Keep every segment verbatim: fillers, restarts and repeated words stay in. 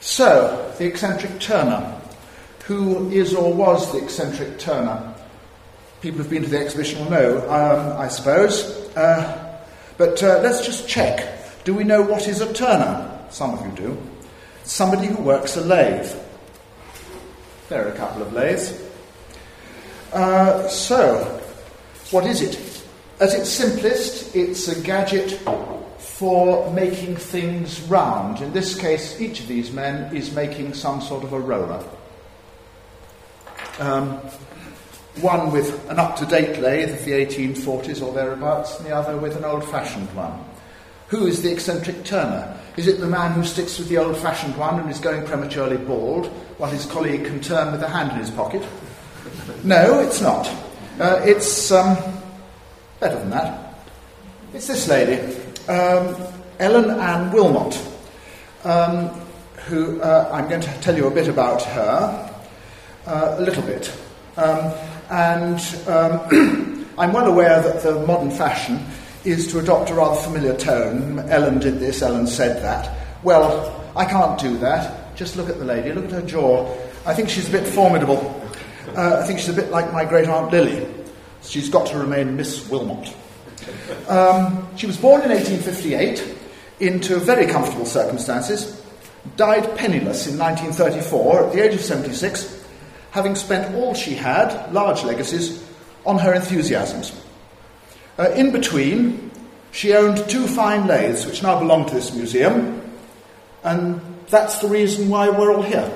So, the eccentric Turner. Who is or was the eccentric Turner? People who've been to the exhibition will know, um, I suppose. Uh, but uh, let's just check. Do we know what is a turner? Some of you do. Somebody who works a lathe. There are a couple of lathes. Uh, so, what is it? At its simplest, it's a gadget for making things round. In this case, each of these men is making some sort of a roller. Um, one with an up-to-date lathe of the eighteen forties or thereabouts, and the other with an old-fashioned one. Who is the eccentric turner? Is it the man who sticks with the old-fashioned one and is going prematurely bald, while his colleague can turn with a hand in his pocket? No, it's not. Uh, it's um, better than that. It's this lady, um, Ellen Ann Wilmot, um, who uh, I'm going to tell you a bit about her. Uh, a little bit. Um, and um, I'm well aware that the modern fashion is to adopt a rather familiar tone. Ellen did this, Ellen said that. Well, I can't do that. Just look at the lady, look at her jaw. I think she's a bit formidable. Uh, I think she's a bit like my great-aunt Lily. She's got to remain Miss Wilmot. Um, she was born in eighteen fifty-eight into very comfortable circumstances, died penniless in nineteen thirty-four at the age of seventy-six, having spent all she had, large legacies, on her enthusiasms. Uh, in between, she owned two fine lathes, which now belong to this museum, and that's the reason why we're all here.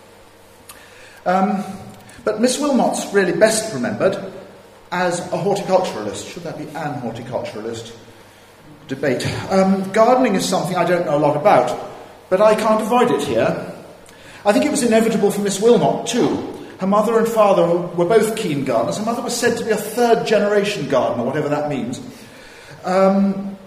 Um, but Miss Wilmot's really best remembered as a horticulturalist. Should that be an horticulturalist? Debate. Um, gardening is something I don't know a lot about, but I can't avoid it here. I think it was inevitable for Miss Wilmot, too. Her mother and father were both keen gardeners. Her mother was said to be a third-generation gardener, whatever that means. Um,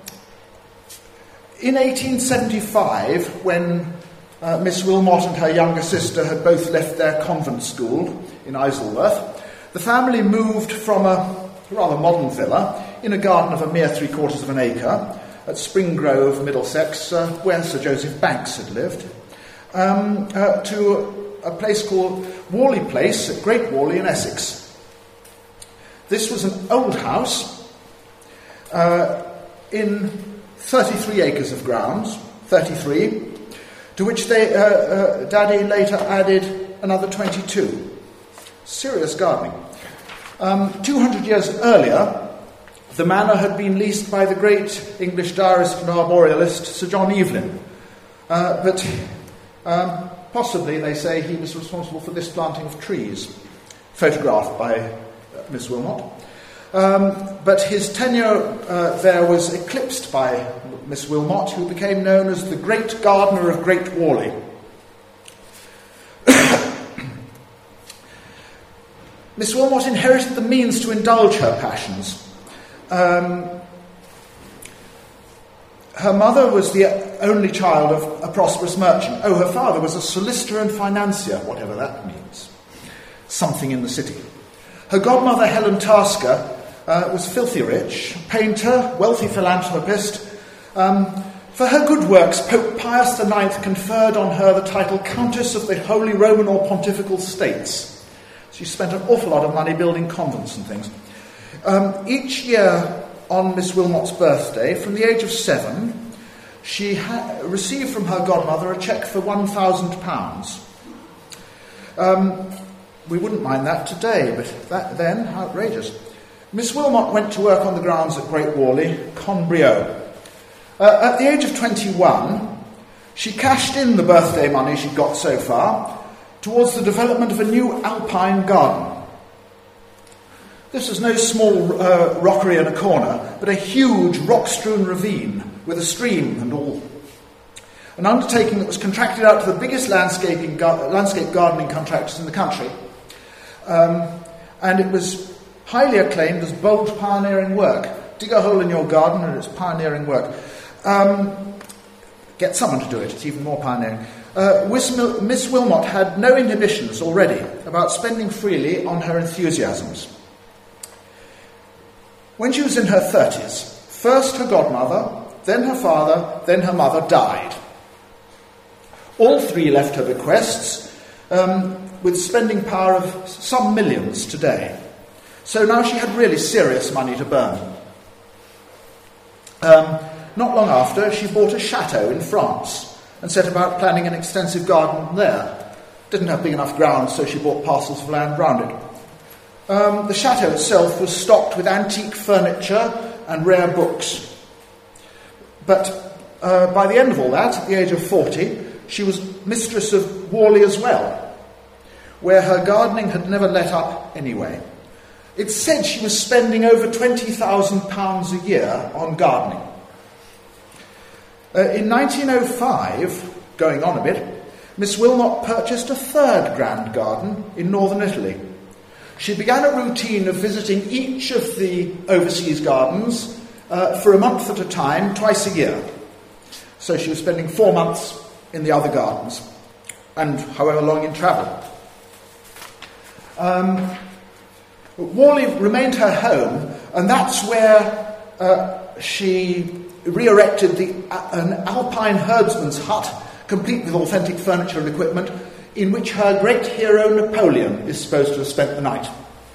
in eighteen seventy-five, when uh, Miss Wilmot and her younger sister had both left their convent school in Isleworth, the family moved from a rather modern villa in a garden of a mere three-quarters of an acre at Spring Grove, Middlesex, uh, where Sir Joseph Banks had lived, um, uh, to a place called Worley Place at Great Worley in Essex. This was an old house uh, in thirty-three acres of grounds, thirty-three, to which they, uh, uh, Daddy later added another twenty-two. Serious gardening. Um, two hundred years earlier, the manor had been leased by the great English diarist and arborealist Sir John Evelyn. Uh, but um, possibly, they say, he was responsible for this planting of trees, photographed by uh, Miss Wilmot. Um, but his tenure uh, there was eclipsed by Miss Wilmot, who became known as the Great Gardener of Great Worley. Miss Wilmot inherited the means to indulge her passions. Um, her mother was the only child of a prosperous merchant. Oh, her father was a solicitor and financier, whatever that means. Something in the city. Her godmother, Helen Tasker, uh, was filthy rich, painter, wealthy philanthropist. Um, for her good works, Pope Pius the Ninth conferred on her the title Countess of the Holy Roman or Pontifical States. She spent an awful lot of money building convents and things. Um, each year on Miss Wilmot's birthday, from the age of seven, she ha- received from her godmother a cheque for one thousand pounds. Um, we wouldn't mind that today, but that then, outrageous. Miss Wilmot went to work on the grounds at Great Worley, Conbrio. Uh, at the age of twenty-one, she cashed in the birthday money she'd got so far towards the development of a new alpine garden. This was no small uh, rockery in a corner, but a huge rock-strewn ravine with a stream and all. An undertaking that was contracted out to the biggest landscaping gar- landscape gardening contractors in the country. Um, and it was highly acclaimed as bold pioneering work. Dig a hole in your garden and it's pioneering work. Um, get someone to do it, it's even more pioneering. Uh, Miss Wilmot had no inhibitions already about spending freely on her enthusiasms. When she was in her thirties, first her godmother, then her father, then her mother died. All three left her bequests, um, with spending power of some millions today. So now she had really serious money to burn. Um, not long after, she bought a chateau in France and set about planning an extensive garden there. Didn't have big enough ground, so she bought parcels of land round it. Um, the chateau itself was stocked with antique furniture and rare books. But uh, by the end of all that, at the age of forty, she was mistress of Whalley as well, where her gardening had never let up anyway. It's said she was spending over twenty thousand pounds a year on gardening. Uh, in nineteen oh five, going on a bit, Miss Wilmot purchased a third grand garden in northern Italy. She began a routine of visiting each of the overseas gardens uh, for a month at a time, twice a year. So she was spending four months in the other gardens, and however long in travel. Um, Whalley remained her home, and that's where uh, she re-erected the, uh, an alpine herdsman's hut, complete with authentic furniture and equipment, in which her great hero Napoleon is supposed to have spent the night.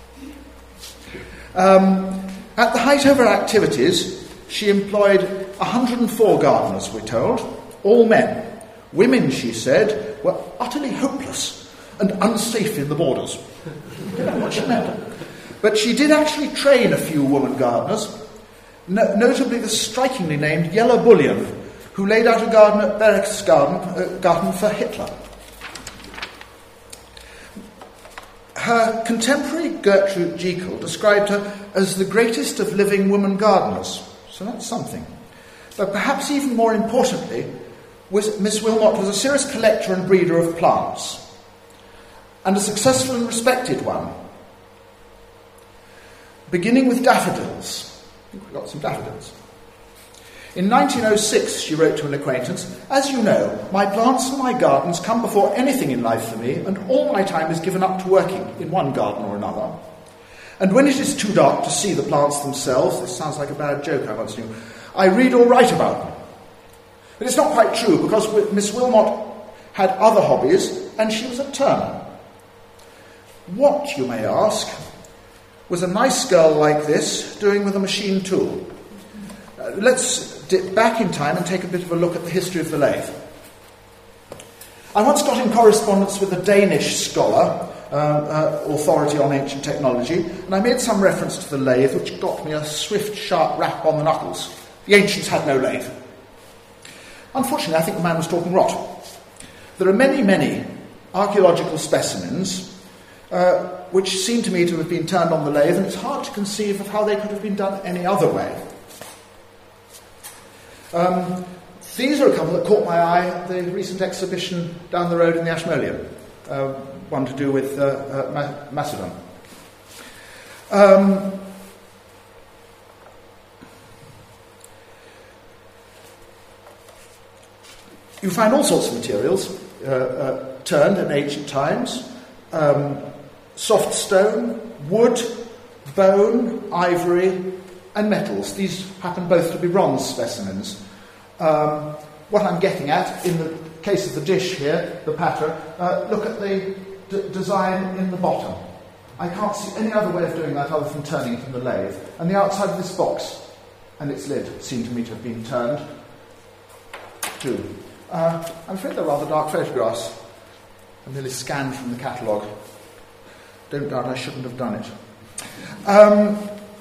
Um, at the height of her activities, she employed one hundred four gardeners, we're told, all men. Women, she said, were utterly hopeless and unsafe in the borders. I don't know what she meant. But she did actually train a few woman gardeners, no- notably the strikingly named Yellow Bullion, who laid out a garden at Berchtesgaden uh, garden for Hitler. Her contemporary Gertrude Jekyll described her as the greatest of living woman gardeners, so that's something. But perhaps even more importantly, was Miss Wilmot was a serious collector and breeder of plants, and a successful and respected one. Beginning with daffodils. I think we've got some daffodils. In nineteen oh six, she wrote to an acquaintance, "As you know, my plants and my gardens come before anything in life for me, and all my time is given up to working in one garden or another. And when it is too dark to see the plants themselves," this sounds like a bad joke I once knew, "I read or write about them." But it's not quite true, because Miss Wilmot had other hobbies, and she was a turner. What, you may ask, was a nice girl like this doing with a machine tool? Uh, let's dip back in time and take a bit of a look at the history of the lathe. I once got in correspondence with a Danish scholar, uh, uh, authority on ancient technology, and I made some reference to the lathe, which got me a swift, sharp rap on the knuckles. The ancients had no lathe. Unfortunately, I think the man was talking rot. There are many, many archaeological specimens uh, which seem to me to have been turned on the lathe, and it's hard to conceive of how they could have been done any other way. Um, these are a couple that caught my eye at the recent exhibition down the road in the Ashmolean, uh, one to do with uh, uh, Ma- Macedon. Um, you find all sorts of materials uh, uh, turned in ancient times. Um, soft stone, wood, bone, ivory, and metals. These happen both to be bronze specimens. Um, what I'm getting at, in the case of the dish here, the pattern, uh, look at the d- design in the bottom. I can't see any other way of doing that other than turning it in the lathe. And the outside of this box and its lid seem to me to have been turned too. Uh, I'm afraid they're rather dark photographs. I merely scanned from the catalogue. Don't doubt I shouldn't have done it. Um,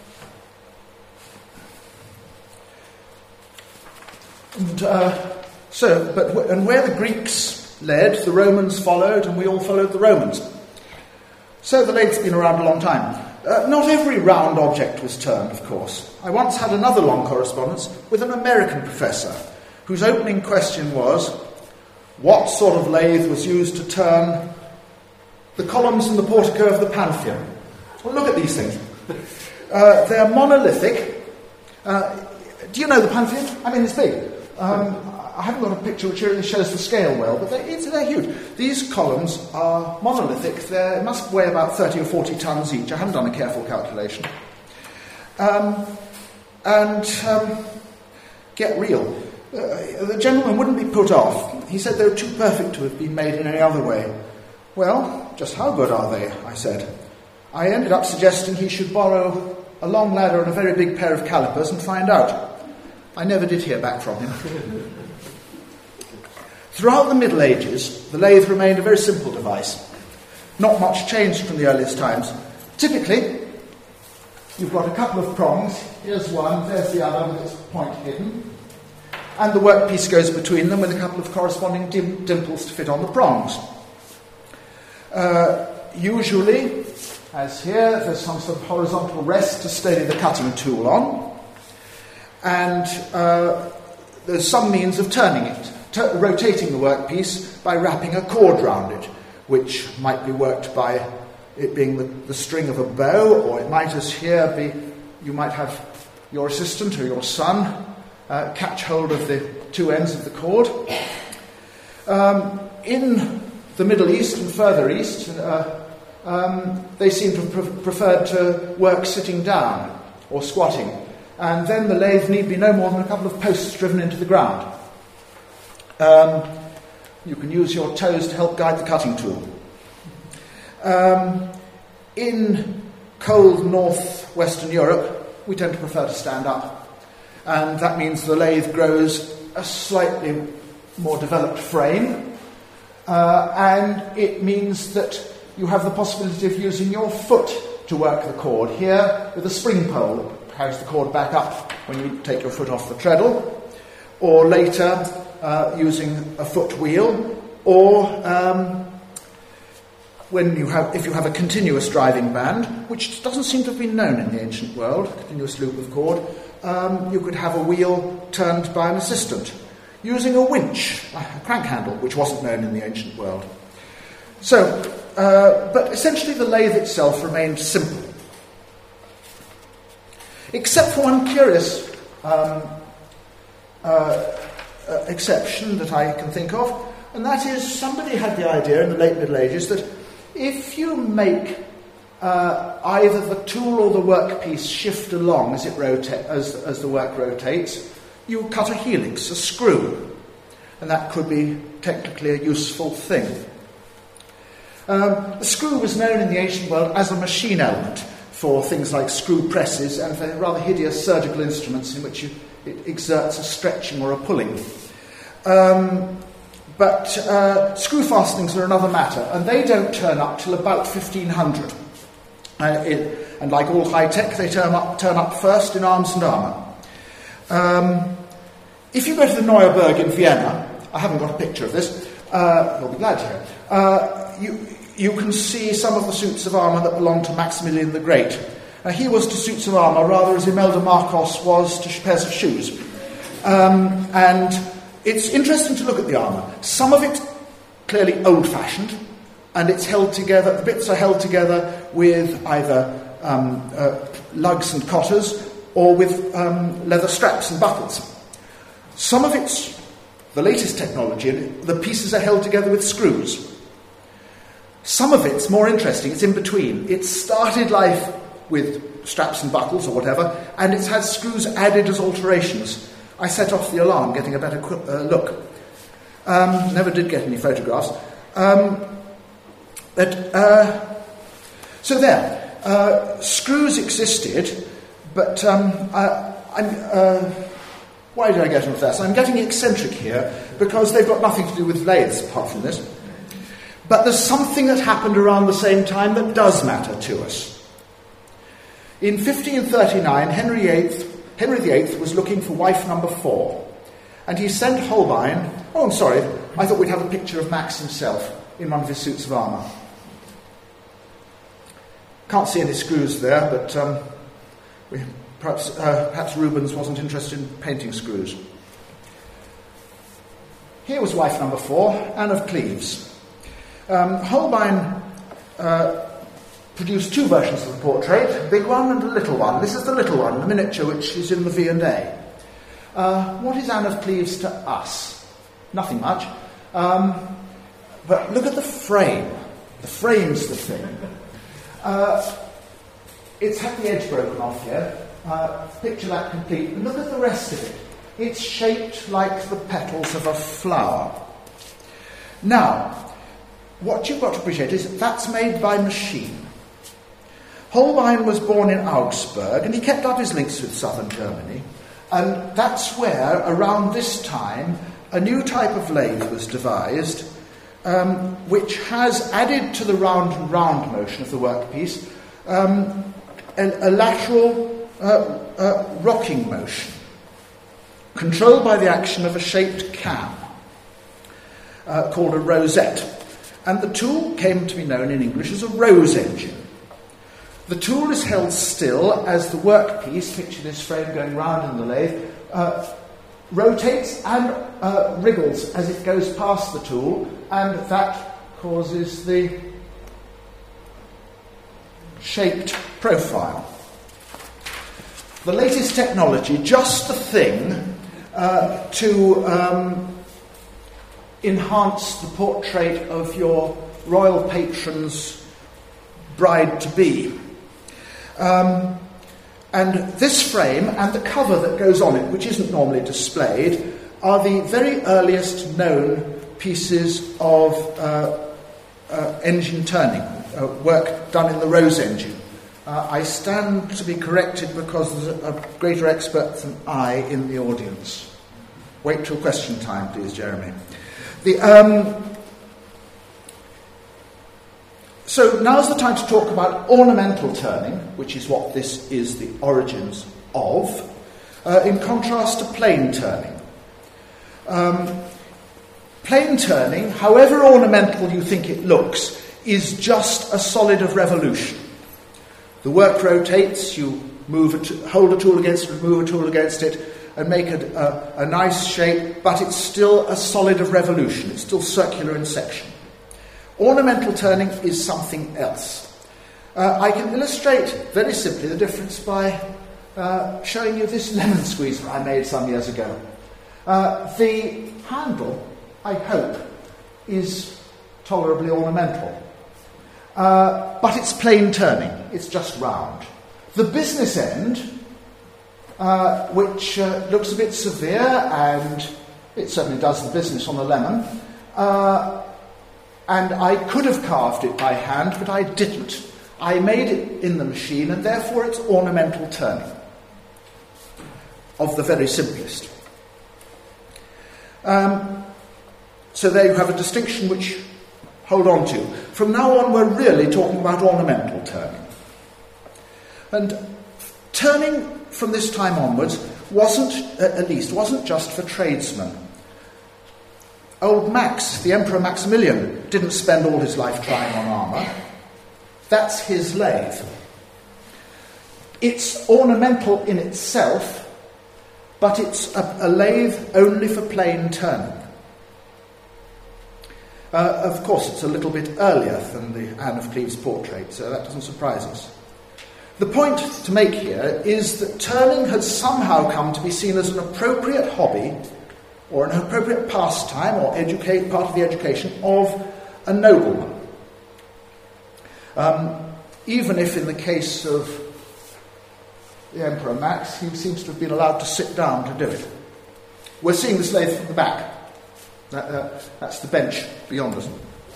and, uh, so, but and where the Greeks led, the Romans followed, and we all followed the Romans. So the lathe's been around a long time. Uh, not every round object was turned, of course. I once had another long correspondence with an American professor whose opening question was, what sort of lathe was used to turn the columns in the portico of the Pantheon? Well, look at these things. Uh, they're monolithic. Uh, do you know the Pantheon? I mean, it's big. Um, I haven't got a picture which really shows the scale well, but they're, it's, they're huge. These columns are monolithic. They must weigh about thirty or forty tons each. I haven't done a careful calculation. Um, and um, get real. Uh, the gentleman wouldn't be put off. He said they were too perfect to have been made in any other way. Well, just how good are they? I said. I ended up suggesting he should borrow a long ladder and a very big pair of calipers and find out. I never did hear back from him. Throughout the Middle Ages, the lathe remained a very simple device. Not much changed from the earliest times. Typically, you've got a couple of prongs. Here's one, there's the other with its point hidden. And the workpiece goes between them with a couple of corresponding dim- dimples to fit on the prongs. Uh, usually, as here, there's some sort of horizontal rest to steady the cutting tool on. And uh, there's some means of turning it, t- rotating the workpiece by wrapping a cord round it, which might be worked by it being the, the string of a bow, or it might, as here, be you might have your assistant or your son uh, catch hold of the two ends of the cord. Um, in the Middle East and further east, uh, um, they seem to have pre- preferred to work sitting down or squatting, and then the lathe need be no more than a couple of posts driven into the ground. Um, you can use your toes to help guide the cutting tool. Um, in cold north-western Europe, we tend to prefer to stand up, and that means the lathe grows a slightly more developed frame, uh, and it means that you have the possibility of using your foot to work the cord. Here, with a spring pole that carries the cord back up when you take your foot off the treadle, or later uh, using a foot wheel, or um, when you have, if you have a continuous driving band, which doesn't seem to have been known in the ancient world, a continuous loop of cord, um, you could have a wheel turned by an assistant, using a winch, a crank handle, which wasn't known in the ancient world. So, uh, but essentially the lathe itself remained simple. Except for one curious um, uh, uh, exception that I can think of, and that is somebody had the idea in the late Middle Ages that if you make uh, either the tool or the workpiece shift along as it rota- as, as the work rotates, you cut a helix, a screw, and that could be technically a useful thing. Um, the screw was known in the ancient world as a machine element for things like screw presses and for rather hideous surgical instruments in which you, it exerts a stretching or a pulling. Um, But uh, screw fastenings are another matter, and they don't turn up till about fifteen hundred. Uh, it, and like all high-tech, they turn up, turn up first in arms and armour. Um, if you go to the Neue Burg in Vienna, I haven't got a picture of this, uh, you'll be glad to hear, uh, you, you can see some of the suits of armour that belonged to Maximilian the Great. Uh, he was to suits of armour rather as Imelda Marcos was to pairs of shoes. Um, and... It's interesting to look at the armour. Some of it clearly old-fashioned, and it's held together, the bits are held together with either um, uh, lugs and cotters or with um, leather straps and buckles. Some of it's the latest technology, and the pieces are held together with screws. Some of it's more interesting, it's in between. It started life with straps and buckles or whatever, and it's had screws added as alterations. I set off the alarm, getting a better qu- uh, look. Um, never did get any photographs. Um, but uh, so there, uh, screws existed, but um, I, I'm, uh, why did I get into that? So I'm getting eccentric here because they've got nothing to do with lathes apart from this. But there's something that happened around the same time that does matter to us. In fifteen thirty-nine, Henry the Eighth Henry the Eighth was looking for wife number four, and he sent Holbein, oh, I'm sorry, I thought we'd have a picture of Max himself in one of his suits of armour. Can't see any screws there, but um, we, perhaps, uh, perhaps Rubens wasn't interested in painting screws. Here was wife number four, Anne of Cleves. Um, Holbein uh, produced two versions of the portrait, a big one and a little one. This is the little one, the miniature, which is in the V and A. Uh, what is Anne of Cleves to us? Nothing much. Um, but look at the frame. The frame's the thing. Uh, it's had the edge broken off here. Uh, picture that complete. And look at the rest of it. It's shaped like the petals of a flower. Now, what you've got to appreciate is that's made by machine. Holbein was born in Augsburg, and he kept up his links with southern Germany, and that's where, around this time, a new type of lathe was devised, um, which has added to the round and round motion of the workpiece um, a, a lateral uh, uh, rocking motion, controlled by the action of a shaped cam, uh, called a rosette. And the tool came to be known in English as a rose engine. The tool is held still as the workpiece, picture this frame going round in the lathe, uh, rotates and uh, wriggles as it goes past the tool, and that causes the shaped profile. The latest technology, just the thing uh, to um, enhance the portrait of your royal patron's bride-to-be. Um, and this frame and the cover that goes on it, which isn't normally displayed, are the very earliest known pieces of uh, uh, engine turning, uh, work done in the Rose engine. Uh, I stand to be corrected because there's a, a greater expert than I in the audience. Wait till question time, please, Jeremy. The, um, so now's the time to talk about ornamental turning, which is what this is the origins of, uh, in contrast to plain turning. Um, plain turning, however ornamental you think it looks, is just a solid of revolution. The work rotates, you move a t- hold a tool against it, move a tool against it, and make a, a, a nice shape, but it's still a solid of revolution. It's still circular in section. Ornamental turning is something else. Uh, I can illustrate very simply the difference by uh, showing you this lemon squeezer I made some years ago. Uh, the handle, I hope, is tolerably ornamental. Uh, but it's plain turning. It's just round. The business end, uh, which uh, looks a bit severe, and it certainly does the business on the lemon, uh, and I could have carved it by hand, but I didn't. I made it in the machine, and therefore it's ornamental turning, of the very simplest. Um, so there you have a distinction which hold on to. From now on, we're really talking about ornamental turning. And turning from this time onwards wasn't, at least, wasn't just for tradesmen. Old Max, the Emperor Maximilian, didn't spend all his life trying on armour. That's his lathe. It's ornamental in itself, but it's a, a lathe only for plain turning. Uh, of course, it's a little bit earlier than the Anne of Cleves portrait, so that doesn't surprise us. The point to make here is that turning has somehow come to be seen as an appropriate hobby or an appropriate pastime or educate, part of the education of a nobleman. Um, even if in the case of the Emperor Max, he seems to have been allowed to sit down to do it. We're seeing this lathe from the back. That, uh, that's the bench beyond us.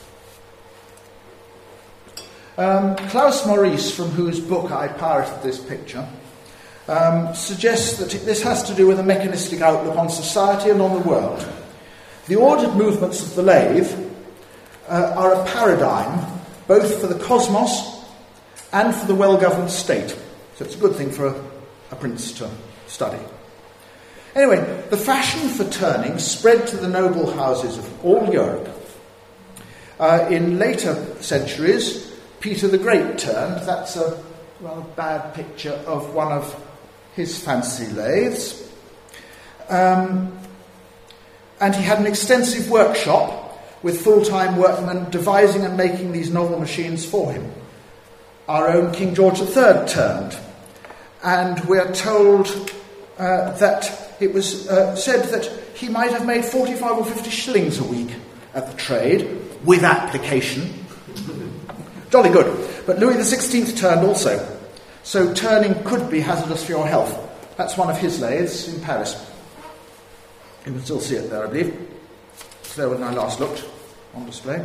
Um, Klaus Maurice, from whose book I pirated this picture, um, suggests that this has to do with a mechanistic outlook on society and on the world. The ordered movements of the lathe uh, are a paradigm both for the cosmos and for the well-governed state. So it's a good thing for a, a prince to study. Anyway, the fashion for turning spread to the noble houses of all Europe. Uh, in later centuries, Peter the Great turned. That's a rather bad picture of one of his fancy lathes. Um, and he had an extensive workshop with full-time workmen devising and making these novel machines for him. Our own King George the Third turned. And we're told uh, that it was uh, said that he might have made forty-five or fifty shillings a week at the trade, with application. Jolly good. But Louis the Sixteenth turned also. So turning could be hazardous for your health. That's one of his lathes in Paris. You can still see it there, I believe. It's there when I last looked. on display.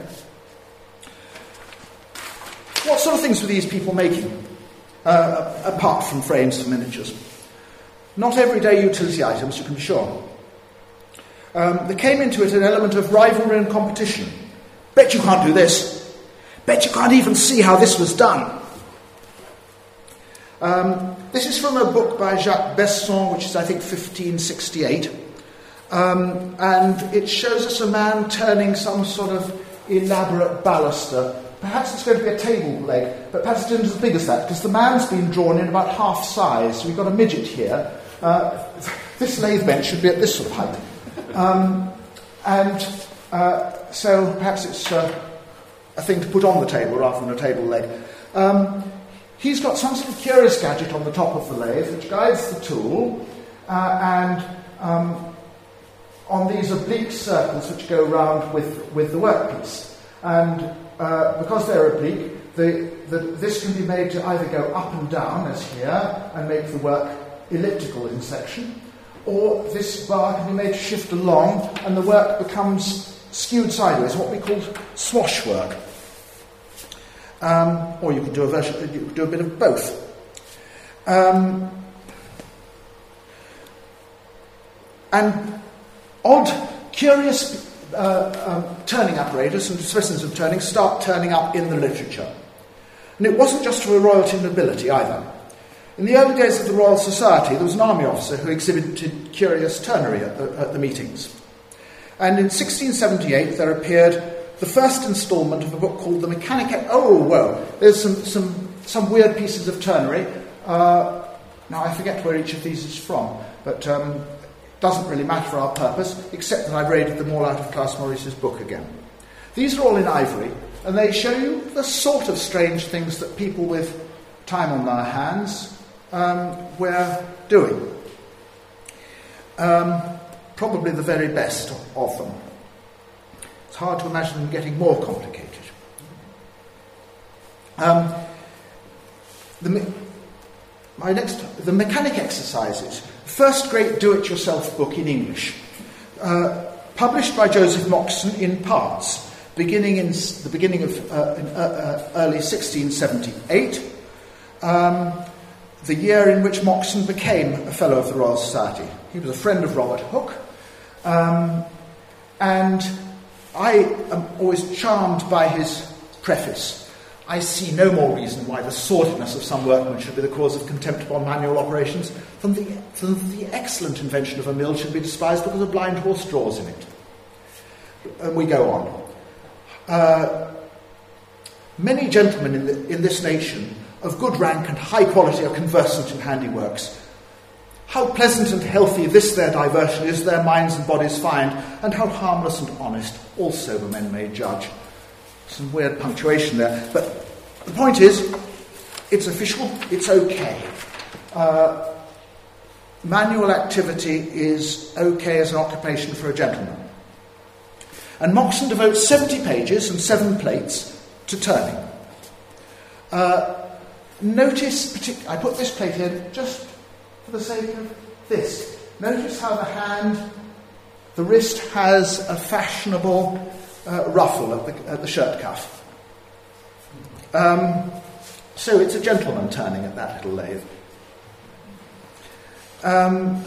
What sort of things were these people making, uh, apart from frames for miniatures? Not everyday utility items, you can be sure. Um, there came into it an element of rivalry and competition. Bet you can't do this. Bet you can't even see how this was done. Um, this is from a book by Jacques Besson, which is, I think, fifteen sixty-eight. Um, and it shows us a man turning some sort of elaborate baluster. Perhaps it's going to be a table leg, but perhaps it's not as big as that, because the man's been drawn in about half size. So we've got a midget here. Uh, this lathe bench should be at this sort of height. Um, and uh, so perhaps it's uh, a thing to put on the table rather than a table leg. Um, he's got some sort of curious gadget on the top of the lathe which guides the tool, uh, and um, on these oblique circles which go round with, with the workpiece. And uh, because they're oblique, the, the, this can be made to either go up and down, as here, and make the work elliptical in section, or this bar can be made to shift along and the work becomes skewed sideways, what we call swash work. Um, or you could do a version, you could do a bit of both. Um, and odd, curious uh, um, turning apparatus and specimens of turning start turning up in the literature. And it wasn't just for royalty and nobility either. In the early days of the Royal Society, there was an army officer who exhibited curious turnery at the, at the meetings. And in sixteen seventy-eight, there appeared the first instalment of a book called The Mechanic... Oh, well, there's some, some, some weird pieces of turnery. Uh, now, I forget where each of these is from, but um, it doesn't really matter for our purpose, except that I've raided them all out of Klaus Maurice's book again. These are all in ivory, and they show you the sort of strange things that people with time on their hands um, were doing. Um, probably the very best of them. It's hard to imagine them getting more complicated. Um, the, my next, the Mechanic Exercises, first great do-it-yourself book in English, uh, published by Joseph Moxon in parts, beginning in the beginning of uh, in, uh, uh, early sixteen seventy-eight, um, the year in which Moxon became a Fellow of the Royal Society. He was a friend of Robert Hooke, um, and I am always charmed by his preface. I see no more reason why the sordidness of some workmen should be the cause of contempt upon manual operations than the, than the excellent invention of a mill should be despised because a blind horse draws in it. And we go on. Uh, many gentlemen in, the, in this nation of good rank and high quality are conversant in handiworks. How pleasant and healthy this their diversion is, their minds and bodies find, and how harmless and honest all sober men may judge. Some weird punctuation there, but the point is, it's official, it's okay. Uh, manual activity is okay as an occupation for a gentleman. And Moxon devotes seventy pages and seven plates to turning. Uh, notice, partic- I put this plate here just for the sake of this. Notice how the hand, the wrist has a fashionable uh, ruffle at the, at the shirt cuff. Um, so it's a gentleman turning at that little lathe. Um,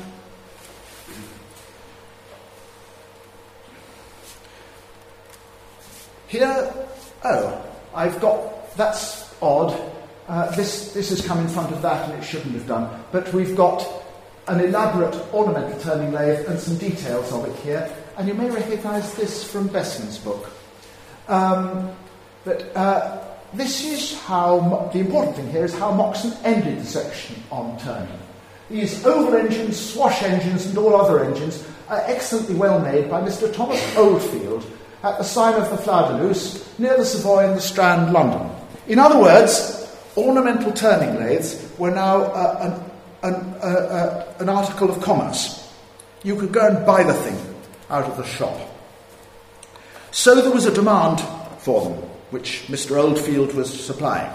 here, oh, I've got, that's odd. Uh, this, this has come in front of that and it shouldn't have done. But we've got an elaborate ornamental turning lathe and some details of it here. And you may recognise this from Besson's book. Um, but uh, this is how, Mo- the important thing here is how Moxon ended the section on turning. These oval engines, swash engines and all other engines are excellently well made by Mister Thomas Oldfield at the sign of the Flower de Luce near the Savoy in the Strand, London. In other words, ornamental turning lathes were now uh, an, an, uh, uh, an article of commerce. You could go and buy the thing out of the shop. So there was a demand for them, which Mister Oldfield was supplying.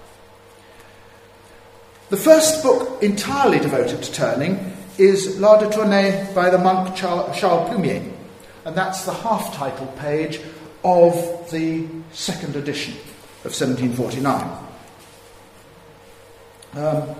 The first book entirely devoted to turning is L'Art de Tourner by the monk Charles Plumier, and that's the half-title page of the second edition of seventeen forty-nine. Um,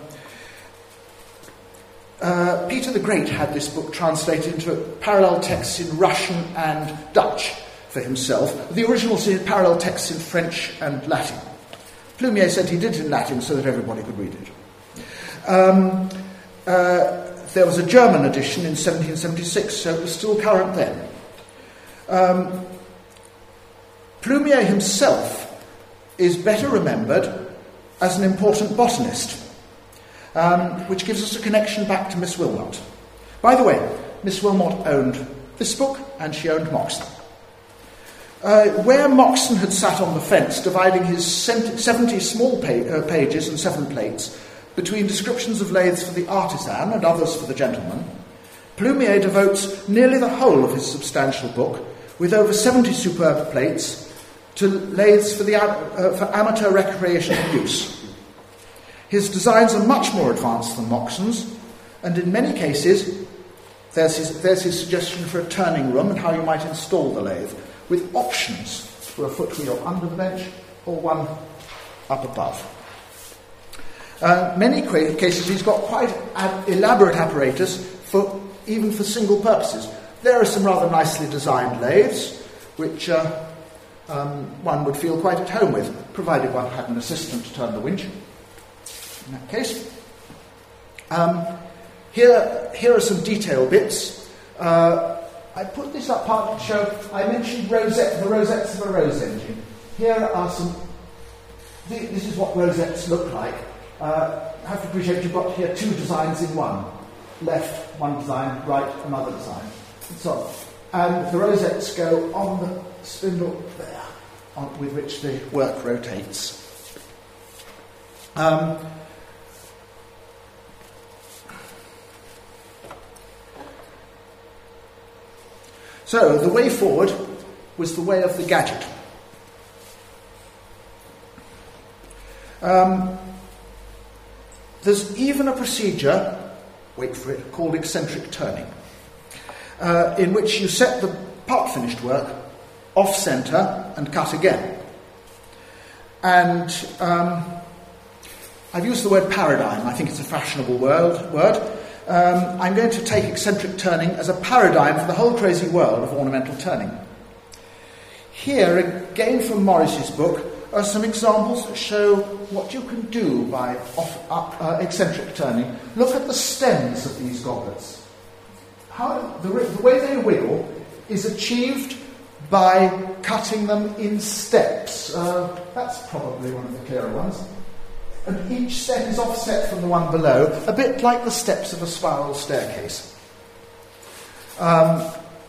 uh, Peter the Great had this book translated into parallel texts in Russian and Dutch for himself. The originals had parallel texts in French and Latin. Plumier said he did it in Latin so that everybody could read it. Um, uh, there was a German edition in seventeen seventy-six, so it was still current then. Um, Plumier himself is better remembered as an important botanist, um, which gives us a connection back to Miss Wilmot. By the way, Miss Wilmot owned this book, and she owned Moxon. Uh, where Moxon had sat on the fence, dividing his seventy small pa- uh, pages and seven plates between descriptions of lathes for the artisan and others for the gentleman, Plumier devotes nearly the whole of his substantial book, with over seventy superb plates, to lathes for, the, uh, for amateur recreational use. His designs are much more advanced than Moxon's, and in many cases there's his, there's his suggestion for a turning room and how you might install the lathe, with options for a footwheel under the bench or one up above. Uh, many cases he's got quite ad- elaborate apparatus for even for single purposes. There are some rather nicely designed lathes which uh, um, one would feel quite at home with, provided one had an assistant to turn the winch. In that case, um, here here are some detail bits. Uh, I put this up partly to show. I mentioned rosette, the rosettes of a rose engine. Here are some. This is what rosettes look like. Uh, I have to appreciate you've got here two designs in one. Left, one design, right, another design, and so on. And the rosettes go on the spindle there, on, with which the work rotates. Um, so, the way forward was the way of the gadget. Um, there's even a procedure, wait for it, called eccentric turning, uh, in which you set the part-finished work off-centre and cut again. And um, I've used the word paradigm. I think it's a fashionable word. word. Um, I'm going to take eccentric turning as a paradigm for the whole crazy world of ornamental turning. Here, again from Morris's book, are some examples that show what you can do by off, up, uh, eccentric turning. Look at the stems of these goblets. How, the, the way they wiggle is achieved by cutting them in steps. Uh, that's probably one of the clearer ones. And each step is offset from the one below, a bit like the steps of a spiral staircase. Um,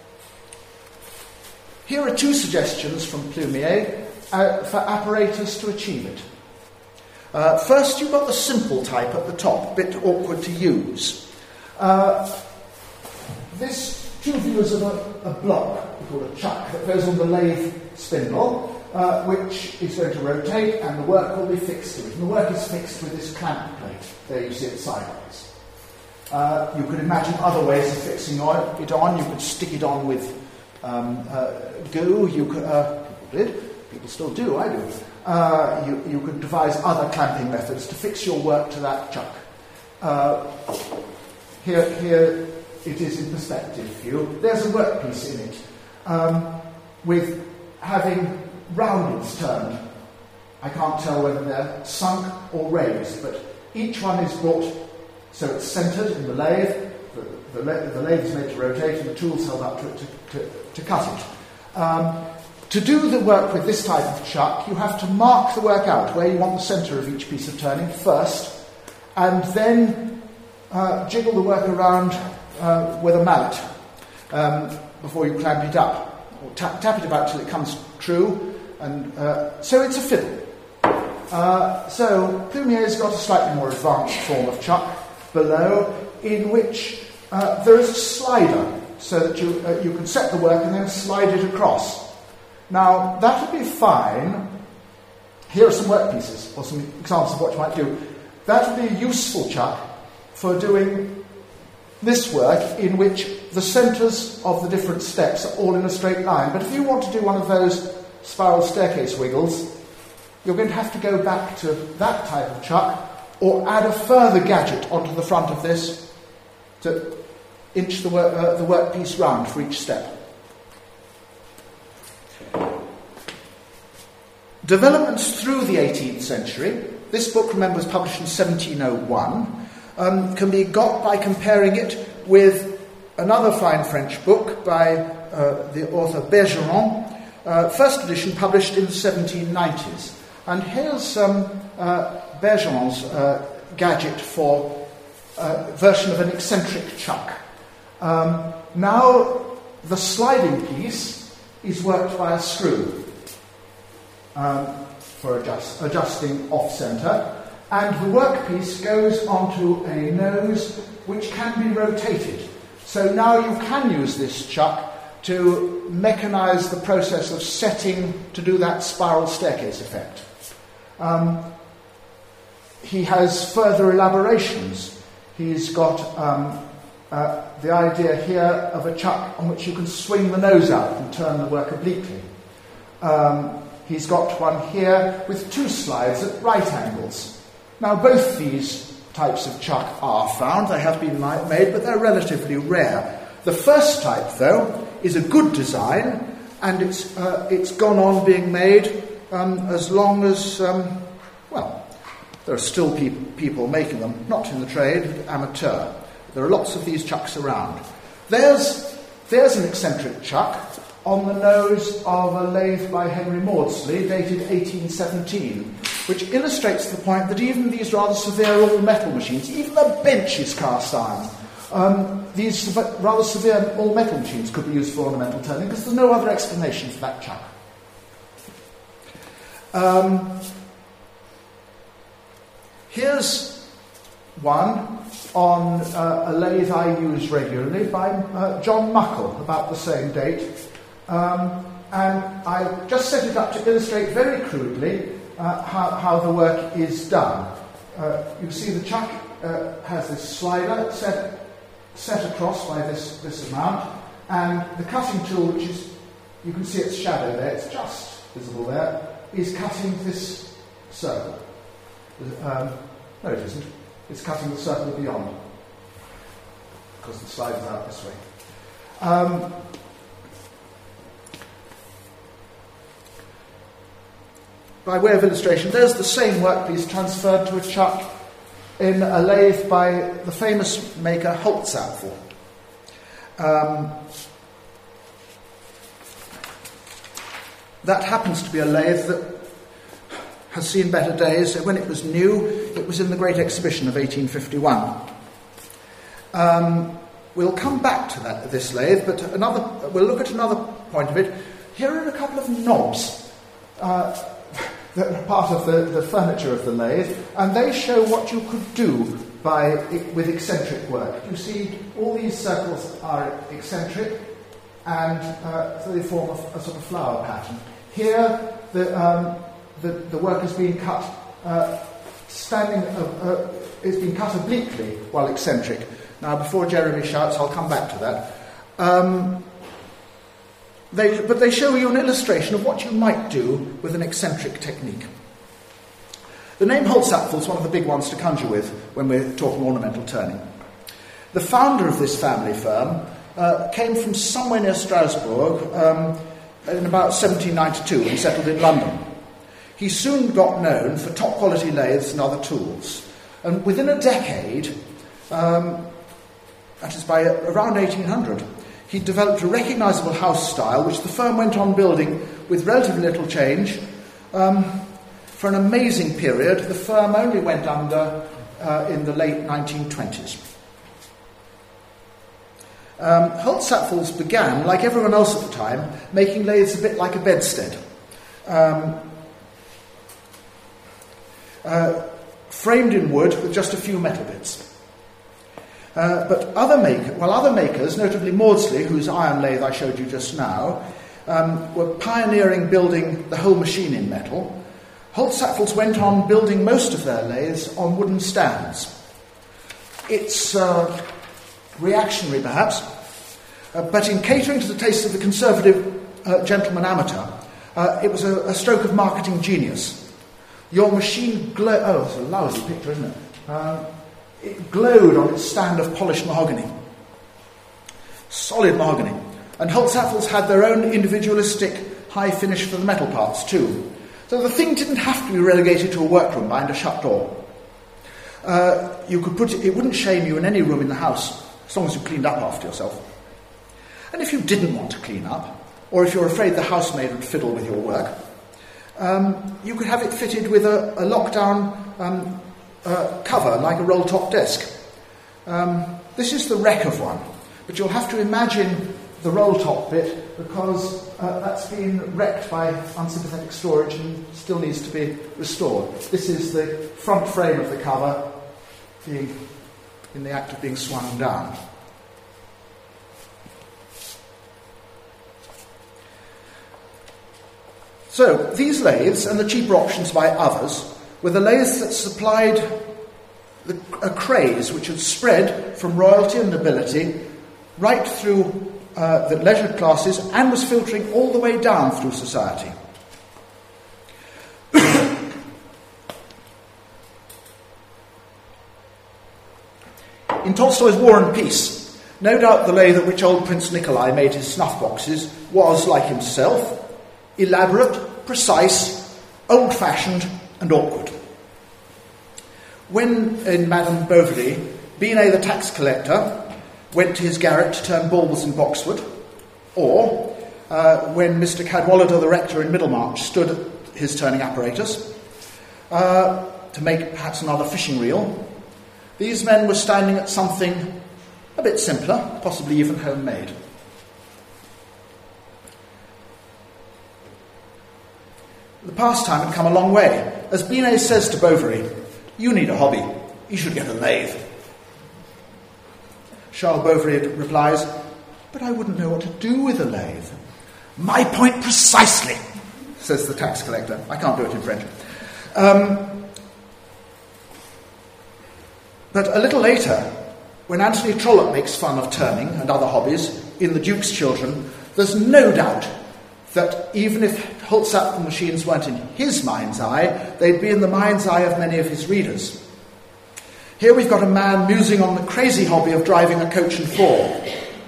here are two suggestions from Plumier uh, for apparatus to achieve it. Uh, first, you've got the simple type at the top, a bit awkward to use. Uh, this two views of a, a block, we call a chuck, that goes on the lathe spindle, Uh, which is going to rotate, and the work will be fixed to it. And the work is fixed with this clamp plate. There you see it sideways. Uh, you could imagine other ways of fixing it on. You could stick it on with um, uh, glue. You could, uh, people did. People still do. I do. Uh, you, you could devise other clamping methods to fix your work to that chuck. Uh, here, here it is in perspective view. There's a workpiece in it um, with having roundings turned. I can't tell whether they're sunk or raised, but each one is brought so it's centred in the lathe. The, the, the lathe is made to rotate, and the tool's held up to it to, to, to cut it. Um, to do the work with this type of chuck, you have to mark the work out where you want the centre of each piece of turning first, and then uh, jiggle the work around uh, with a mallet um, before you clamp it up, or tap, tap it about till it comes true. And uh, so it's a fiddle. Uh, so Plumier's got a slightly more advanced form of chuck below, in which uh, there is a slider, so that you uh, you can set the work and then slide it across. Now that would be fine. Here are some workpieces, or some examples of what you might do. That would be a useful chuck for doing this work, in which the centres of the different steps are all in a straight line. But if you want to do one of those spiral staircase wiggles, you're going to have to go back to that type of chuck or add a further gadget onto the front of this to inch the, work, uh, the workpiece round for each step. Developments through the eighteenth century, this book, remember, was published in seventeen oh one, um, can be got by comparing it with another fine French book by uh, the author Bergeron, uh, first edition published in the seventeen nineties. And here's um, uh, Bergeron's uh, gadget for a version of an eccentric chuck. Um, now, the sliding piece is worked by a screw. Um, for adjust, adjusting off-centre, and the workpiece goes onto a nose which can be rotated. So now you can use this chuck to mechanise the process of setting to do that spiral staircase effect. Um, he has further elaborations. He's got um, uh, the idea here of a chuck on which you can swing the nose out and turn the work obliquely. Um, He's got one here with two slides at right angles. Now, both these types of chuck are found. They have been made, but they're relatively rare. The first type, though, is a good design, and it's uh, it's gone on being made um, as long as, um, well, there are still pe- people making them, not in the trade, amateur. There are lots of these chucks around. There's, there's an eccentric chuck on the nose of a lathe by Henry Maudsley, dated eighteen seventeen, which illustrates the point that even these rather severe all-metal machines, even the bench is cast iron. Um, these rather severe all-metal machines could be used for ornamental turning because there's no other explanation for that chuck. Um, here's one on uh, a lathe I use regularly by uh, John Muckle, about the same date. Um, and I just set it up to illustrate very crudely uh, how, how the work is done. Uh, you see the chuck uh, has this slider set, set across by this, this amount, and the cutting tool, which is, you can see its shadow there, it's just visible there, is cutting this circle. Um, no, it isn't. It's cutting the circle beyond, because the slider's out this way. Um, By way of illustration, there's the same workpiece transferred to a chuck in a lathe by the famous maker Holzapfel. Um, that happens to be a lathe that has seen better days. When it was new, it was in the Great Exhibition of eighteen fifty-one. Um, we'll come back to that this lathe, but another, we'll look at another point of it. Here are a couple of knobs. Uh, that are part of the, the furniture of the lathe, and they show what you could do by with eccentric work. You see, all these circles are eccentric, and uh, so they form a, a sort of flower pattern. Here, the um, the, the work is being cut uh, standing. Uh, uh, is being cut obliquely while eccentric. Now, before Jeremy shouts, I'll come back to that. Um, They, but they show you an illustration of what you might do with an eccentric technique. The name Holzapfel is one of the big ones to conjure with when we're talking ornamental turning. The founder of this family firm uh, came from somewhere near Strasbourg um, in about seventeen ninety-two and settled in London. He soon got known for top-quality lathes and other tools. And within a decade, um, that is by around eighteen hundred, he developed a recognisable house style, which the firm went on building with relatively little change. Um, for an amazing period, the firm only went under uh, in the late nineteen twenties. Um, Holzapfels began, like everyone else at the time, making lathes a bit like a bedstead. Um, uh, framed in wood with just a few metal bits. Uh, but other make, well, other makers, notably Maudsley, whose iron lathe I showed you just now, um, were pioneering building the whole machine in metal. Holzapfels went on building most of their lathes on wooden stands. It's uh, reactionary, perhaps, uh, but in catering to the tastes of the conservative uh, gentleman amateur, Uh, it was a, a stroke of marketing genius. Your machine glowed... Oh, it's a lousy picture, isn't it? Uh, it glowed on its stand of polished mahogany. Solid mahogany. And Holtz-Apfels had their own individualistic high finish for the metal parts too. So the thing didn't have to be relegated to a workroom behind a shut door. Uh, you could put it, it wouldn't shame you in any room in the house, as long as you cleaned up after yourself. And if you didn't want to clean up, or if you're afraid the housemaid would fiddle with your work, um, you could have it fitted with a, a lockdown um, uh, cover, like a roll-top desk. Um, this is the wreck of one, but you'll have to imagine the roll-top bit, because uh, that's been wrecked by unsympathetic storage and still needs to be restored. This is the front frame of the cover being in the act of being swung down. So, these lathes, and the cheaper options by others, were the lathes that supplied the, a craze which had spread from royalty and nobility right through uh, the leisured classes and was filtering all the way down through society. In Tolstoy's War and Peace, no doubt the lathe at which old Prince Nikolai made his snuff boxes was, like himself, elaborate, precise, old-fashioned and awkward. When, in Madame Bovary, Binet the tax collector went to his garret to turn bulbs in boxwood, or uh, when Mister Cadwallader the rector in Middlemarch stood at his turning apparatus uh, to make perhaps another fishing reel, these men were standing at something a bit simpler, possibly even homemade. The pastime had come a long way. As Binet says to Bovary, "You need a hobby. You should get a lathe." Charles Bovary replies, "But I wouldn't know what to do with a lathe." "My point precisely," says the tax collector. I can't do it in French. Um, but a little later, when Anthony Trollope makes fun of turning and other hobbies in The Duke's Children, there's no doubt that even if Holtz-Apfel machines weren't in his mind's eye, they'd be in the mind's eye of many of his readers. Here we've got a man musing on the crazy hobby of driving a coach and four.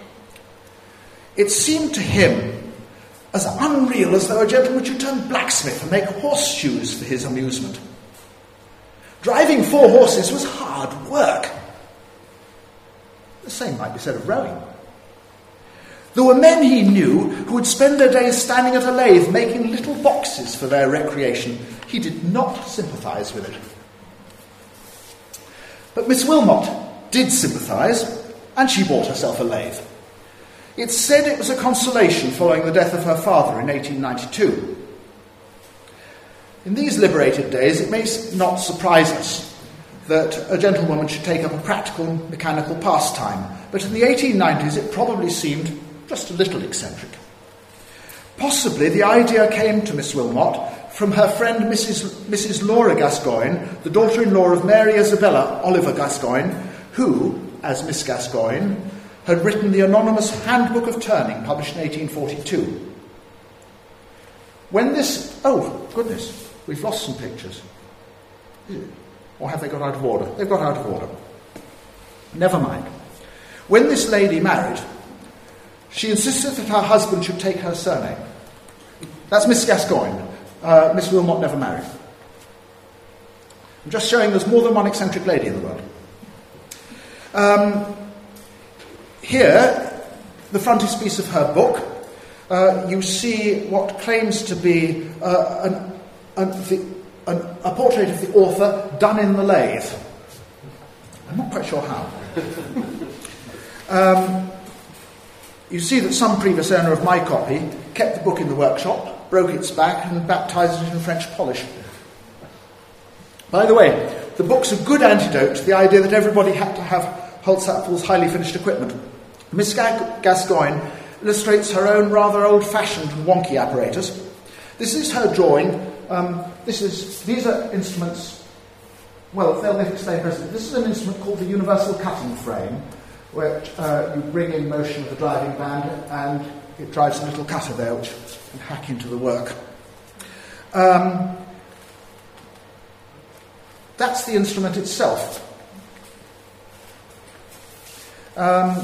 It seemed to him as unreal as though a gentleman should turn blacksmith and make horseshoes for his amusement. Driving four horses was hard work. The same might be said of rowing. There were men he knew who would spend their days standing at a lathe making little boxes for their recreation. He did not sympathise with it. But Miss Wilmot did sympathise, and she bought herself a lathe. It's said it was a consolation following the death of her father in eighteen ninety-two. In these liberated days, it may not surprise us that a gentlewoman should take up a practical mechanical pastime, but in the eighteen nineties it probably seemed just a little eccentric. Possibly the idea came to Miss Wilmot from her friend Missus Missus Laura Gascoigne, the daughter-in-law of Mary Isabella Oliver Gascoigne, who, as Miss Gascoigne, had written the anonymous Handbook of Turning, published in eighteen forty-two. When this... Oh, goodness, we've lost some pictures. Or have they got out of order? They've got out of order. Never mind. When this lady married, she insisted that her husband should take her surname. That's Miss Gascoigne. Uh, Miss Wilmot never married. I'm just showing there's more than one eccentric lady in the world. Um, here, the frontispiece of her book, uh, you see what claims to be uh, an, an, the, an, a portrait of the author done in the lathe. I'm not quite sure how. um, You see that some previous owner of my copy kept the book in the workshop, broke its back, and baptised it in French polish. By the way, the book's a good antidote to the idea that everybody had to have Holtz-Apfel's highly finished equipment. Miss Gascoigne illustrates her own rather old-fashioned and wonky apparatus. This is her drawing. Um, this is these are instruments. Well, they'll explain presently. This is an instrument called the Universal Cutting Frame, where uh, you bring in motion of the driving band and it drives a little cutter there which can hack into the work Um, that's the instrument itself. Um,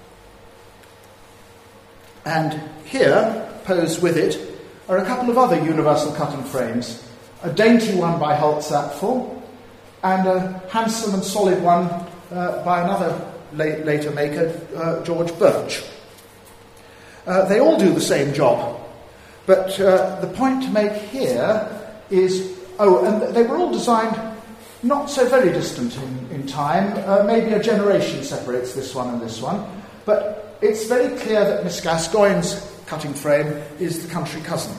and here, posed with it, are a couple of other universal cutting frames. A dainty one by Holtzapfel, and a handsome and solid one uh, by another la- later maker, uh, George Birch. Uh, they all do the same job, but uh, the point to make here is, oh, and they were all designed not so very distant in, in time. Uh, maybe a generation separates this one and this one, but it's very clear that Miss Gascoigne's cutting frame is the country cousin.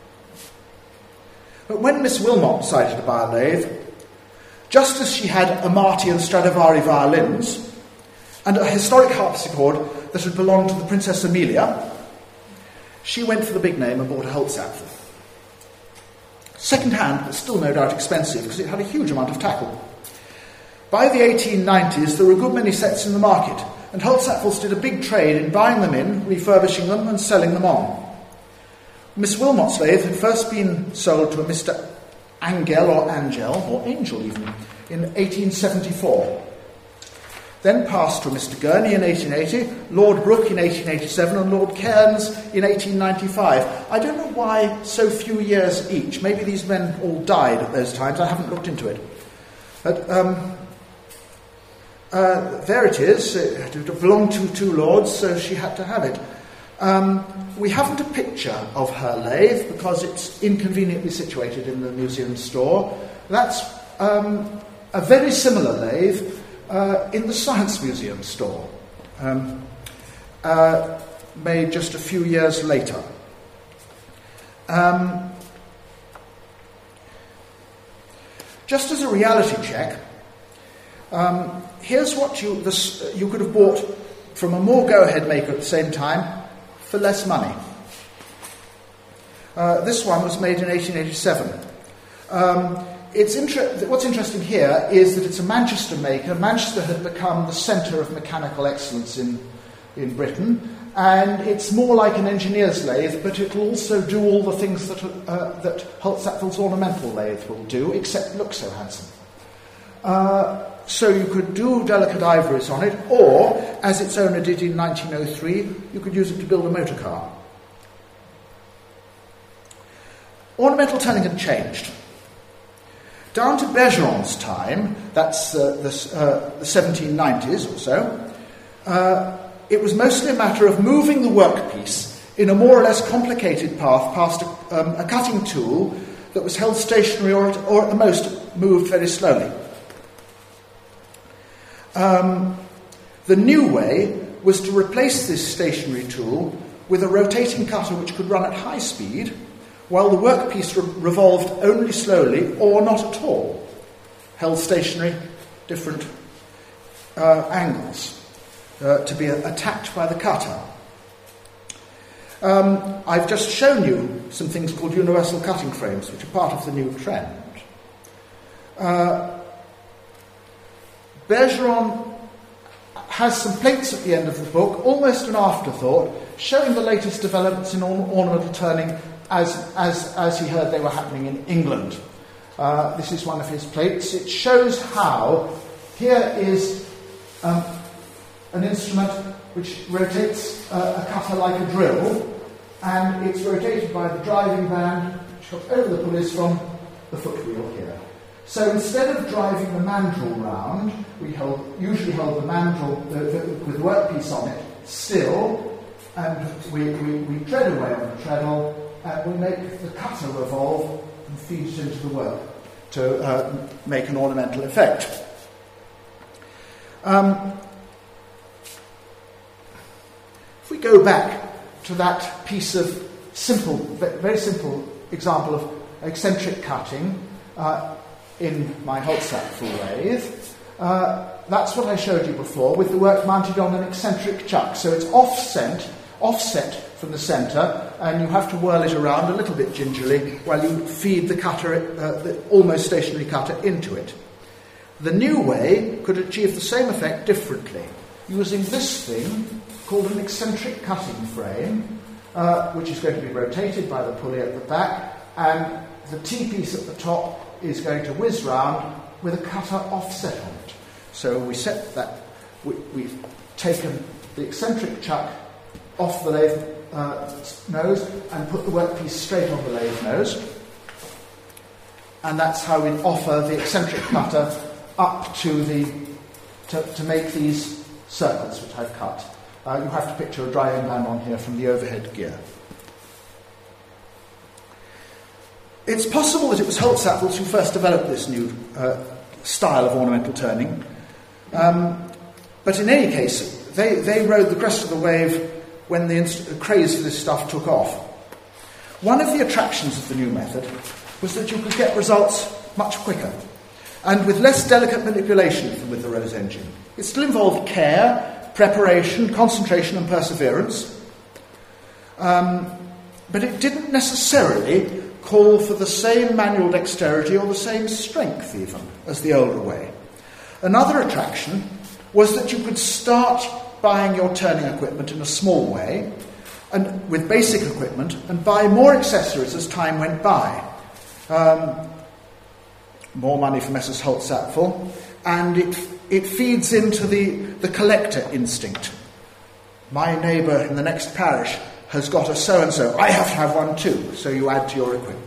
But when Miss Wilmot decided to buy a lathe, just as she had Amati and Stradivari violins and a historic harpsichord that had belonged to the Princess Amelia, she went for the big name and bought a Holtzapfel. Second-hand, but still no doubt expensive, because it had a huge amount of tackle. By the eighteen nineties, there were a good many sets in the market, and Holtzapfels did a big trade in buying them in, refurbishing them, and selling them on. Miss Wilmot's lathe had first been sold to a Mister Angel, or Angel, or Angel even, in eighteen seventy-four. Then passed to Mister Gurney in eighteen eighty, Lord Brooke in eighteen eighty-seven, and Lord Cairns in eighteen ninety-five. I don't know why so few years each. Maybe these men all died at those times. I haven't looked into it. But um, uh, there it is. It belonged to two lords, so she had to have it. Um, we haven't a picture of her lathe because it's inconveniently situated in the museum store. That's um, a very similar lathe uh, in the Science Museum store, um, uh, made just a few years later. Um, just as a reality check, um, here's what you, this, you could have bought from a more go-ahead maker at the same time for less money. Uh, this one was made in eighteen eighty-seven. Um, it's inter- what's interesting here is that it's a Manchester maker. Manchester had become the centre of mechanical excellence in, in Britain, and it's more like an engineer's lathe, but it'll also do all the things that, uh, that Holtzapfel's ornamental lathe will do, except look so handsome. Uh, So you could do delicate ivories on it, or, as its owner did in nineteen oh three, you could use it to build a motor car. Ornamental turning had changed. Down to Bergeron's time, that's uh, the, uh, the seventeen nineties or so, uh, it was mostly a matter of moving the workpiece in a more or less complicated path past a, um, a cutting tool that was held stationary or at, or at the most moved very slowly. Um, the new way was to replace this stationary tool with a rotating cutter which could run at high speed, while the workpiece re- revolved only slowly or not at all, held stationary, different uh, angles, uh, to be attacked by the cutter. Um, I've just shown you some things called universal cutting frames, which are part of the new trend. Uh, Bergeron has some plates at the end of the book, almost an afterthought, showing the latest developments in orn- ornamental turning as, as, as he heard they were happening in England. Uh, this is one of his plates. It shows how here is um, an instrument which rotates uh, a cutter like a drill, and it's rotated by the driving band, which goes over the pulleys from the footwheel here. So instead of driving the mandrel round, we hold, usually hold the mandrel the, the, with the workpiece on it still, and we, we, we tread away on the treadle, and we make the cutter revolve and feed it into the work to uh, make an ornamental effect. Um, if we go back to that piece of simple, very simple example of eccentric cutting, uh, in my Holtzapfel lathe. Uh, that's what I showed you before, with the work mounted on an eccentric chuck. So it's offset, offset from the centre, and you have to whirl it around a little bit gingerly while you feed the cutter, uh, the almost stationary cutter, into it. The new way could achieve the same effect differently, using this thing called an eccentric cutting frame, uh, which is going to be rotated by the pulley at the back, and the T-piece at the top is going to whiz round with a cutter offset on it. So we set that, we, we've taken the eccentric chuck off the lathe uh, nose and put the workpiece straight on the lathe nose. And that's how we offer the eccentric cutter up to the to, to make these circles which I've cut. Uh, you have to picture a driving band on here from the overhead gear. It's possible that it was Holtz-Apfels who first developed this new uh, style of ornamental turning. Um, but in any case, they, they rode the crest of the wave when the inst- craze for this stuff took off. One of the attractions of the new method was that you could get results much quicker and with less delicate manipulation than with the Rose engine. It still involved care, preparation, concentration and perseverance, um, but it didn't necessarily call for the same manual dexterity or the same strength even as the older way. Another attraction was that you could start buying your turning equipment in a small way and with basic equipment and buy more accessories as time went by. Um, more money for Messrs Holtz-Apfel, and it it feeds into the, the collector instinct. My neighbour in the next parish has got a so-and-so, I have to have one too, so you add to your equipment.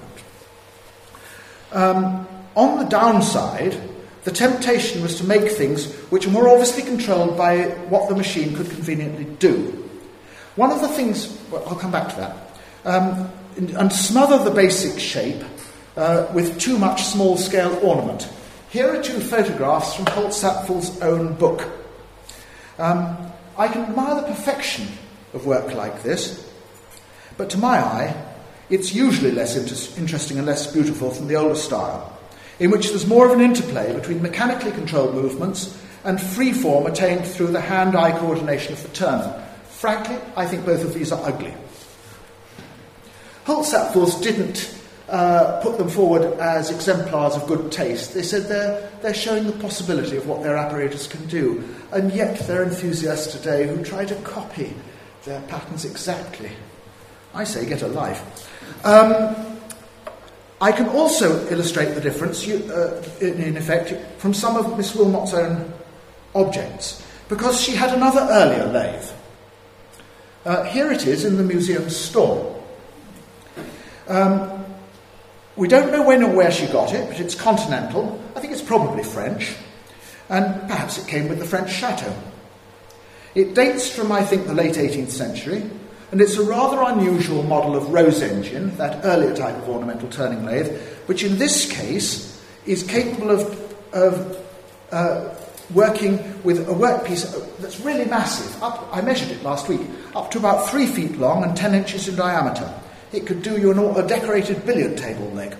Um, on the downside, the temptation was to make things which are more obviously controlled by what the machine could conveniently do. One of the things, well, I'll come back to that, um, and smother the basic shape uh, with too much small-scale ornament. Here are two photographs from Holtz-Apfel's own book. Um, I can admire the perfection of work like this, but to my eye, it's usually less inter- interesting and less beautiful than the older style, in which there's more of an interplay between mechanically controlled movements and free form attained through the hand-eye coordination of the turner. Frankly, I think both of these are ugly. Holtz-Apfels didn't uh, put them forward as exemplars of good taste. They said they're, they're showing the possibility of what their apparatus can do, and yet there are enthusiasts today who try to copy their patterns exactly. I say, get a life. Um, I can also illustrate the difference, you, uh, in, in effect, from some of Miss Wilmot's own objects, because she had another earlier lathe. Uh, here it is in the museum store. Um, we don't know when or where she got it, but it's continental. I think it's probably French, and perhaps it came with the French chateau. It dates from, I think, the late eighteenth century, and it's a rather unusual model of Rose engine, that earlier type of ornamental turning lathe, which in this case is capable of, of uh, working with a workpiece that's really massive. Up, I measured it last week, up to about three feet long and ten inches in diameter. It could do you an, a decorated billiard table leg.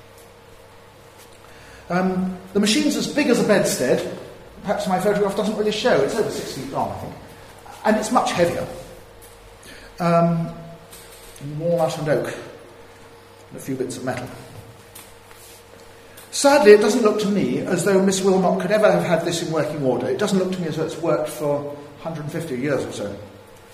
Um, the machine's as big as a bedstead. Perhaps my photograph doesn't really show. It's over six feet long, I think. And it's much heavier. Um, walnut and oak, and a few bits of metal. Sadly, it doesn't look to me as though Miss Wilmot could ever have had this in working order. It doesn't look to me as though it's worked for one hundred fifty years or so.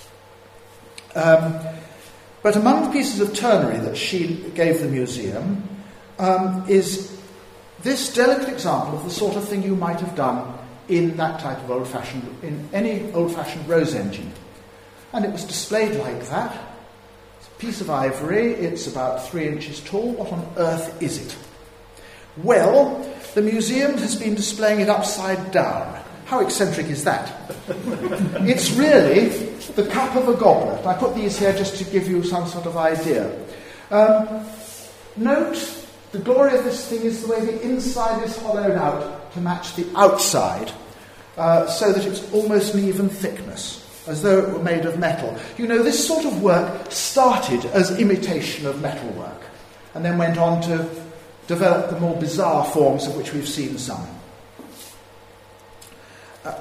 Um, but among the pieces of turnery that she gave the museum um, is this delicate example of the sort of thing you might have done in that type of old-fashioned, in any old-fashioned Rose engine. And it was displayed like that. It's a piece of ivory, it's about three inches tall. What on earth is it? Well, the museum has been displaying it upside down. How eccentric is that? It's really the cup of a goblet. I put these here just to give you some sort of idea. Um, note, the glory of this thing is the way the inside is hollowed out to match the outside, uh, so that it's almost an even thickness, as though it were made of metal. You know, this sort of work started as imitation of metal work, and then went on to develop the more bizarre forms of which we've seen some. Uh,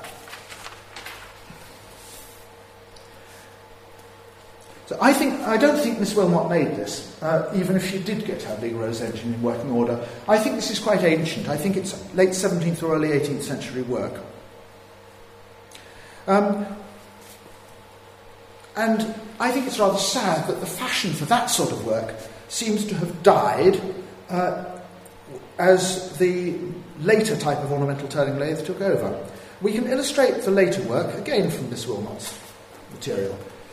so I think I don't think Miss Wilmot made this, uh, even if she did get her big Rose engine in working order. I think this is quite ancient. I think it's late seventeenth or early eighteenth century work. Um, And I think it's rather sad that the fashion for that sort of work seems to have died uh, as the later type of ornamental turning lathe took over. We can illustrate the later work, again from Miss Wilmot's material.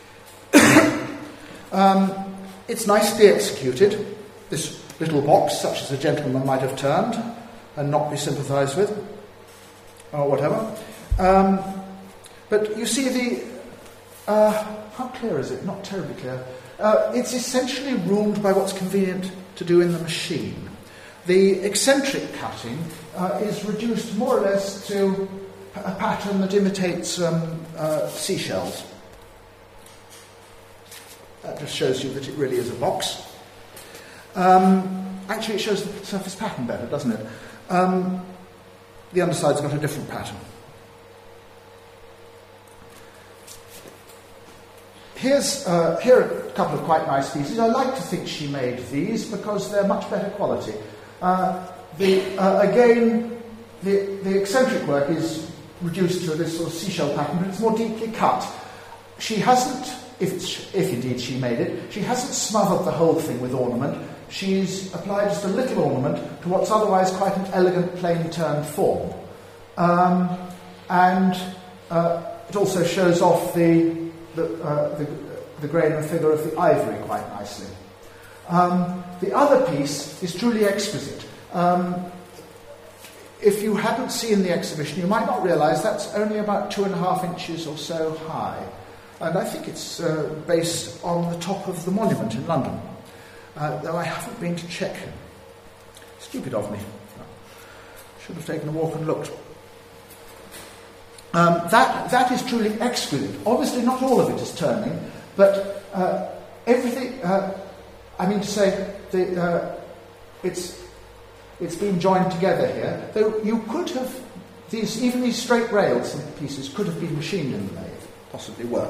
um, it's nicely executed, this little box, such as a gentleman might have turned and not be sympathised with, or whatever. Um, but you see the... Uh, how clear is it? Not terribly clear. Uh, it's essentially ruled by what's convenient to do in the machine. The eccentric cutting uh, is reduced more or less to a pattern that imitates um, uh, seashells. That just shows you that it really is a box. Um, actually, it shows the surface pattern better, doesn't it? Um, the underside's got a different pattern. Here's, uh, here are a couple of quite nice pieces. I like to think she made these because they're much better quality. Uh, the, uh, again, the, the eccentric work is reduced to this sort of seashell pattern, but it's more deeply cut. She hasn't, if, it's, if indeed she made it, she hasn't smothered the whole thing with ornament. She's applied just a little ornament to what's otherwise quite an elegant, plain turned form. Um, and uh, it also shows off the The, uh, the, the grain and figure of the ivory quite nicely. Um, the other piece is truly exquisite. Um, if you hadn't seen the exhibition, you might not realise that's only about two and a half inches or so high. And I think it's uh, based on the top of the monument in London, uh, though I haven't been to check. Stupid of me. Should have taken a walk and looked. Um, that, that is truly exquisite. Obviously, not all of it is turning, but uh, everything, uh, I mean to say, the, uh, it's, it's been joined together here. Though you could have, these, even these straight rails and pieces could have been machined in the lathe, possibly were.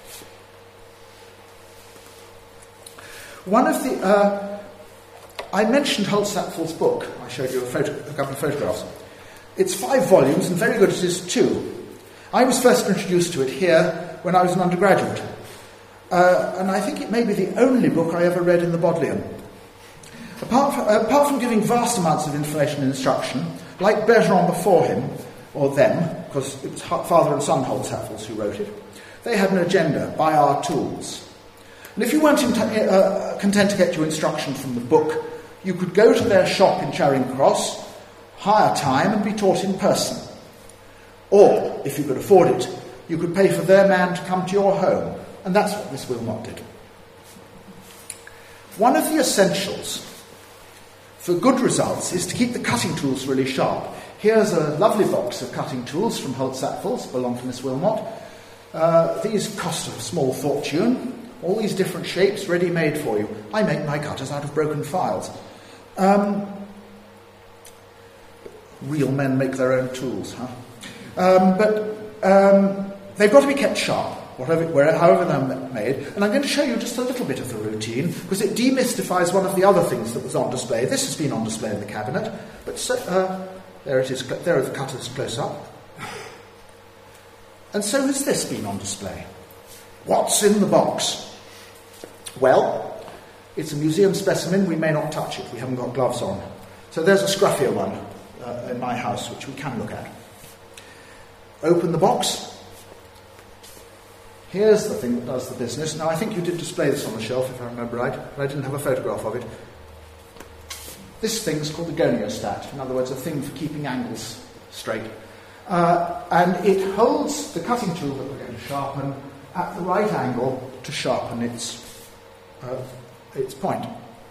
One of the, uh, I mentioned Holtz-Sackville's book. I showed you a, photo, a couple of photographs. It's five volumes, and very good it is too. I was first introduced to it here when I was an undergraduate, uh, and I think it may be the only book I ever read in the Bodleian. Apart from, uh, apart from giving vast amounts of information and instruction, like Bergeron before him, or them, because it was father and son Holtz-Sackvilles who wrote it, they had an agenda, buy our tools. And if you weren't in t- uh, content to get your instruction from the book, you could go to their shop in Charing Cross, hire time and be taught in person. Or, if you could afford it, you could pay for their man to come to your home. And that's what Miss Wilmot did. One of the essentials for good results is to keep the cutting tools really sharp. Here's a lovely box of cutting tools from Holtz-Sackville's, belong to Miss Wilmot. Uh, these cost a small fortune. All these different shapes ready-made for you. I make my cutters out of broken files. Um, real men make their own tools, huh? Um, but um, they've got to be kept sharp, whatever, wherever, however they're made. And I'm going to show you just a little bit of the routine, because it demystifies one of the other things that was on display. This has been on display in the cabinet, but so, uh, there it is. There are the cutters close up. And so has this been on display. What's in the box? Well, it's a museum specimen. We may not touch it. We haven't got gloves on. So there's a scruffier one uh, in my house, which we can look at. Open the box. Here's the thing that does the business. Now, I think you did display this on the shelf, if I remember right, but I didn't have a photograph of it. This thing's called the goniostat. In other words, a thing for keeping angles straight. Uh, and it holds the cutting tool that we're going to sharpen at the right angle to sharpen its, uh, its point.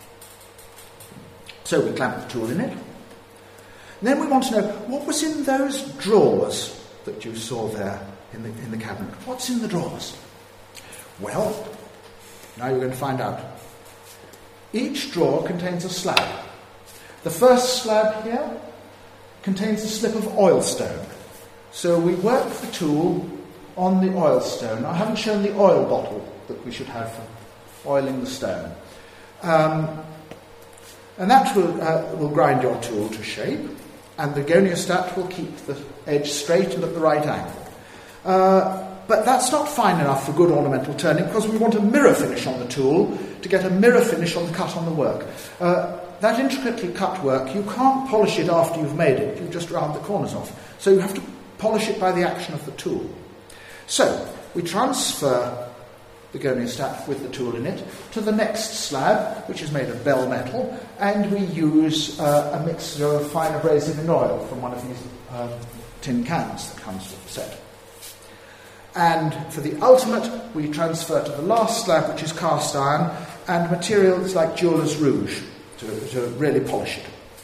So we clamp the tool in it. And then we want to know, what was in those drawers that you saw there in the, in the cabinet? What's in the drawers? Well, now you're going to find out. Each drawer contains a slab. The first slab here contains a slip of oilstone. So we work the tool on the oilstone. I haven't shown the oil bottle that we should have for oiling the stone. Um, and that will, uh, will grind your tool to shape, and the goniostat will keep the edge straight and at the right angle. Uh, but that's not fine enough for good ornamental turning, because we want a mirror finish on the tool, to get a mirror finish on the cut on the work. Uh, that intricately cut work, you can't polish it after you've made it. You just round the corners off. So you have to polish it by the action of the tool. So we transfer the goniostat with the tool in it to the next slab, which is made of bell metal, and we use uh, a mixture of fine abrasive in oil from one of these um, tin cans that comes with the set. And for the ultimate, we transfer to the last slab, which is cast iron, and materials like jeweler's rouge to, to really polish it.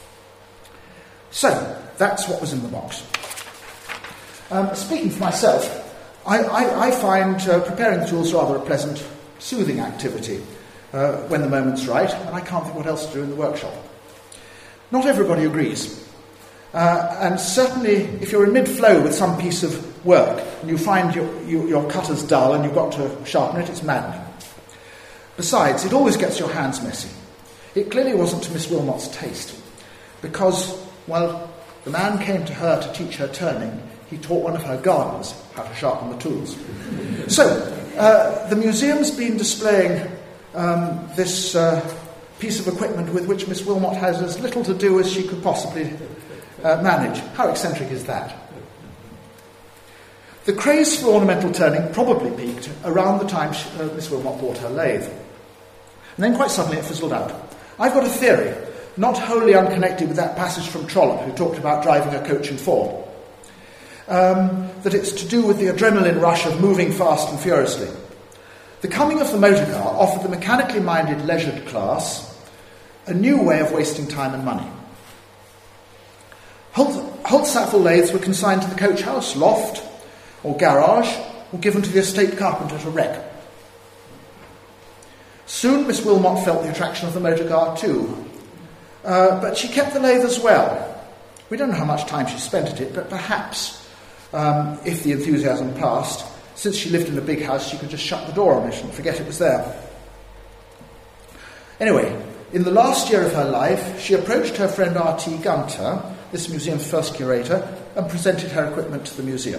So, that's what was in the box. Um, speaking for myself, I, I, I find uh, preparing the tools rather a pleasant, soothing activity uh, when the moment's right, and I can't think what else to do in the workshop. Not everybody agrees. Uh, and certainly, if you're in mid-flow with some piece of work, and you find your, you, your cutter's dull and you've got to sharpen it, it's maddening. Besides, it always gets your hands messy. It clearly wasn't to Miss Wilmot's taste, because, well, the man came to her to teach her turning. He taught one of her gardeners how to sharpen the tools. So, uh, the museum's been displaying um, this uh, piece of equipment with which Miss Wilmot has as little to do as she could possibly uh, manage. How eccentric is that? The craze for ornamental turning probably peaked around the time she, uh, Miss Wilmot bought her lathe. And then quite suddenly it fizzled out. I've got a theory, not wholly unconnected with that passage from Trollope who talked about driving a coach and four. Um, that it's to do with the adrenaline rush of moving fast and furiously. The coming of the motor car offered the mechanically minded leisured class a new way of wasting time and money. Holtzapfel lathes were consigned to the coach house, loft, or garage, or given to the estate carpenter to wreck. Soon Miss Wilmot felt the attraction of the motor car too, uh, but she kept the lathe as well. We don't know how much time she spent at it, but perhaps Um, if the enthusiasm passed, since she lived in a big house, she could just shut the door on it and forget it was there. Anyway, in the last year of her life, she approached her friend R T Gunter, this museum's first curator, and presented her equipment to the museum.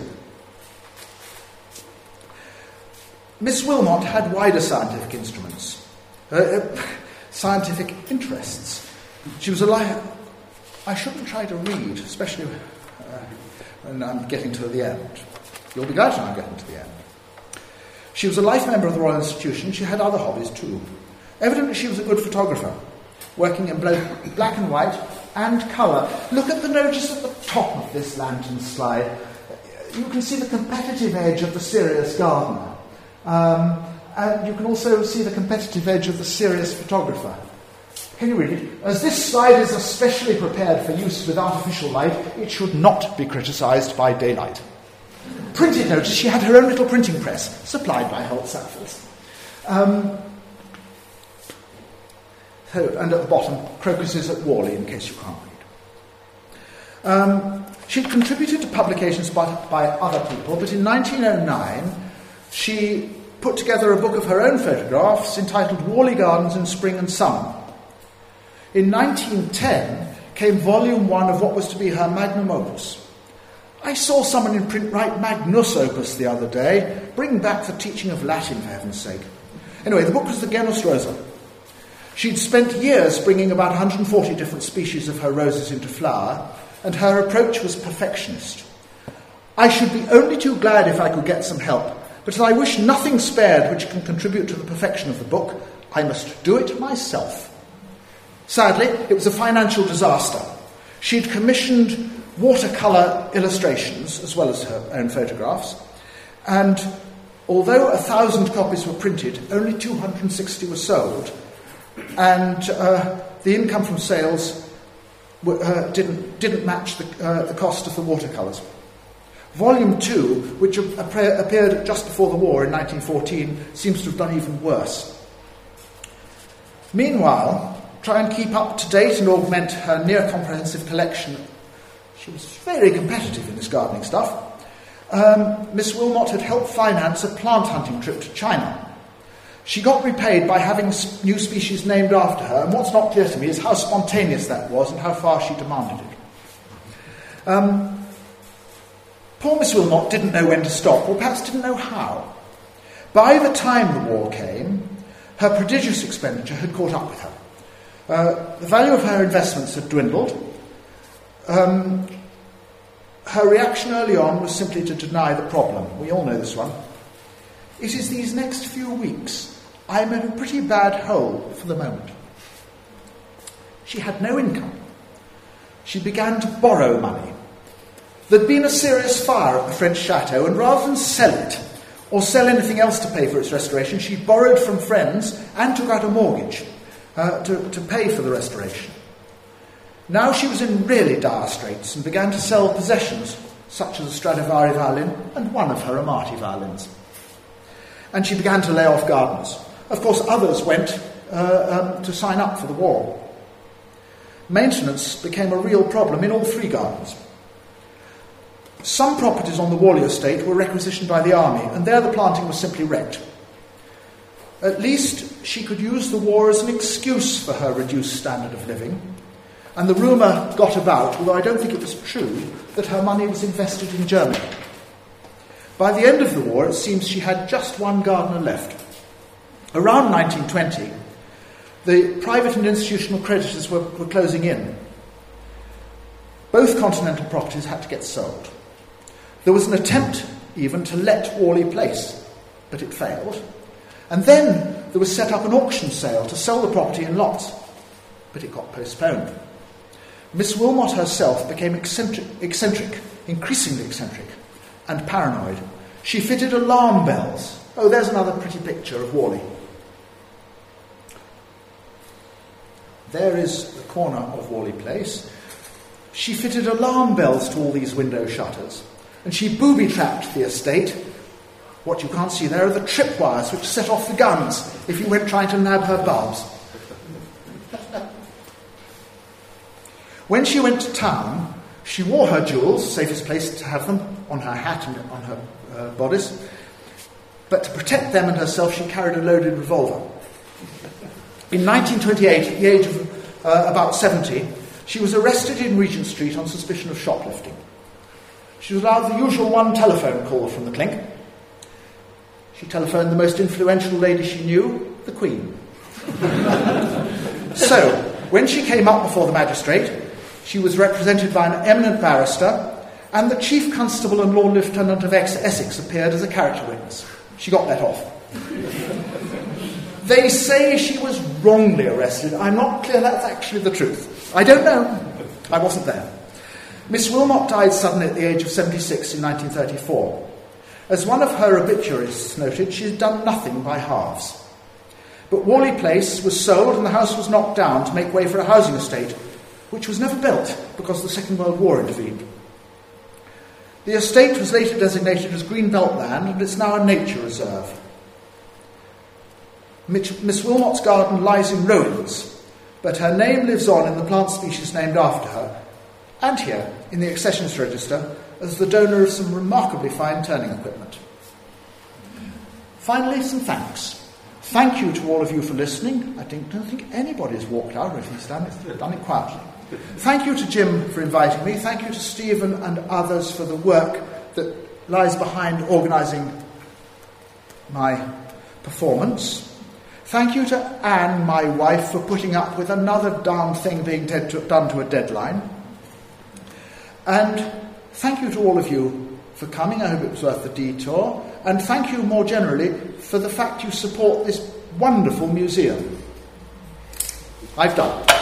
Miss Wilmot had wider scientific instruments, uh, uh, scientific interests. She was a life. I shouldn't try to read, especially uh, when I'm getting to the end. You'll be glad when I'm getting to the end. She was a life member of the Royal Institution. She had other hobbies too. Evidently she was a good photographer, working in both black and white and colour. Look at the notice at the top of this lantern slide. You can see the competitive edge of the serious gardener. Um, and you can also see the competitive edge of the serious photographer. Can you read it? As this slide is especially prepared for use with artificial light, it should not be criticised by daylight. Printed notice, she had her own little printing press, supplied by Holtzapfels. Um, so, and at the bottom, crocuses at Worley, in case you can't read. Um, she'd contributed to publications by, by other people, but in nineteen oh nine, she put together a book of her own photographs entitled Worley Gardens in Spring and Summer. In nineteen ten came volume one of what was to be her magnum opus. I saw someone in print write Magnus Opus the other day. Bring back the teaching of Latin, for heaven's sake. Anyway, the book was the Genus Rosa. She'd spent years bringing about one hundred forty different species of her roses into flower, and her approach was perfectionist. I should be only too glad if I could get some help, but as I wish nothing spared which can contribute to the perfection of the book, I must do it myself. Sadly, it was a financial disaster. She'd commissioned watercolour illustrations as well as her own photographs, and although a thousand copies were printed, only two hundred sixty were sold, and uh, the income from sales w- uh, didn't didn't match the, uh, the cost of the watercolours. Volume two, which ap- appeared just before the war in nineteen fourteen, seems to have done even worse. Meanwhile, try and keep up to date and augment her near comprehensive collection. She was very competitive in this gardening stuff. Um, Miss Wilmot had helped finance a plant hunting trip to China. She got repaid by having new species named after her, and what's not clear to me is how spontaneous that was and how far she demanded it. Um, poor Miss Wilmot didn't know when to stop, or perhaps didn't know how. By the time the war came, Her prodigious expenditure had caught up with her. Uh, the value of her investments had dwindled. Um, her reaction early on was simply to deny the problem. We all know this one. It is these next few weeks I'm in a pretty bad hole for the moment. She had no income. She began to borrow money. There'd been a serious fire at the French chateau, and rather than sell it, or sell anything else to pay for its restoration, she borrowed from friends and took out a mortgage uh, to, to pay for the restoration. Now she was in really dire straits and began to sell possessions, such as a Stradivari violin and one of her Amati violins. And she began to lay off gardeners. Of course, others went uh, um, to sign up for the war. Maintenance became a real problem in all three gardens. Some properties on the Worley estate were requisitioned by the army, and there the planting was simply wrecked. At least she could use the war as an excuse for her reduced standard of living, and the rumour got about, although I don't think it was true, that her money was invested in Germany. By the end of the war, it seems she had just one gardener left. Around nineteen twenty, the private and institutional creditors were, were closing in. Both continental properties had to get sold. There was an attempt even to let Worley Place, but it failed. And then there was set up an auction sale to sell the property in lots, but it got postponed. Miss Wilmot herself became eccentric, eccentric, increasingly eccentric, and paranoid. She fitted alarm bells. Oh, there's another pretty picture of Worley. There is the corner of Worley Place. She fitted alarm bells to all these window shutters, and she booby-trapped the estate. What you can't see there are the tripwires which set off the guns if you went trying to nab her bulbs. When she went to town, she wore her jewels, safest place to have them, on her hat and on her uh, bodice, but to protect them and herself, she carried a loaded revolver. In nineteen twenty-eight, at the age of uh, about seventy, she was arrested in Regent Street on suspicion of shoplifting. She was allowed the usual one telephone call from the clink. She telephoned the most influential lady she knew, the Queen. So, when she came up before the magistrate, she was represented by an eminent barrister, and the Chief Constable and Lord Lieutenant of Essex appeared as a character witness. She got let off. They say she was wrongly arrested. I'm not clear that's actually the truth. I don't know. I wasn't there. Miss Wilmot died suddenly at the age of seventy-six in nineteen thirty-four. As one of her obituaries noted, she had done nothing by halves. But Worley Place was sold and the house was knocked down to make way for a housing estate, which was never built because the Second World War intervened. The estate was later designated as Greenbelt Land, and it's now a nature reserve. Miss Wilmot's garden lies in ruins, but her name lives on in the plant species named after her, and here, in the accessions register, as the donor of some remarkably fine turning equipment. Finally, some thanks. Thank you to all of you for listening. I don't think anybody's walked out, or if he's done it, done it quietly. Thank you to Jim for inviting me. Thank you to Stephen and others for the work that lies behind organising my performance. Thank you to Anne, my wife, for putting up with another darn thing being dead to, done to a deadline. And thank you to all of you for coming. I hope it was worth the detour. And thank you more generally for the fact you support this wonderful museum. I've done.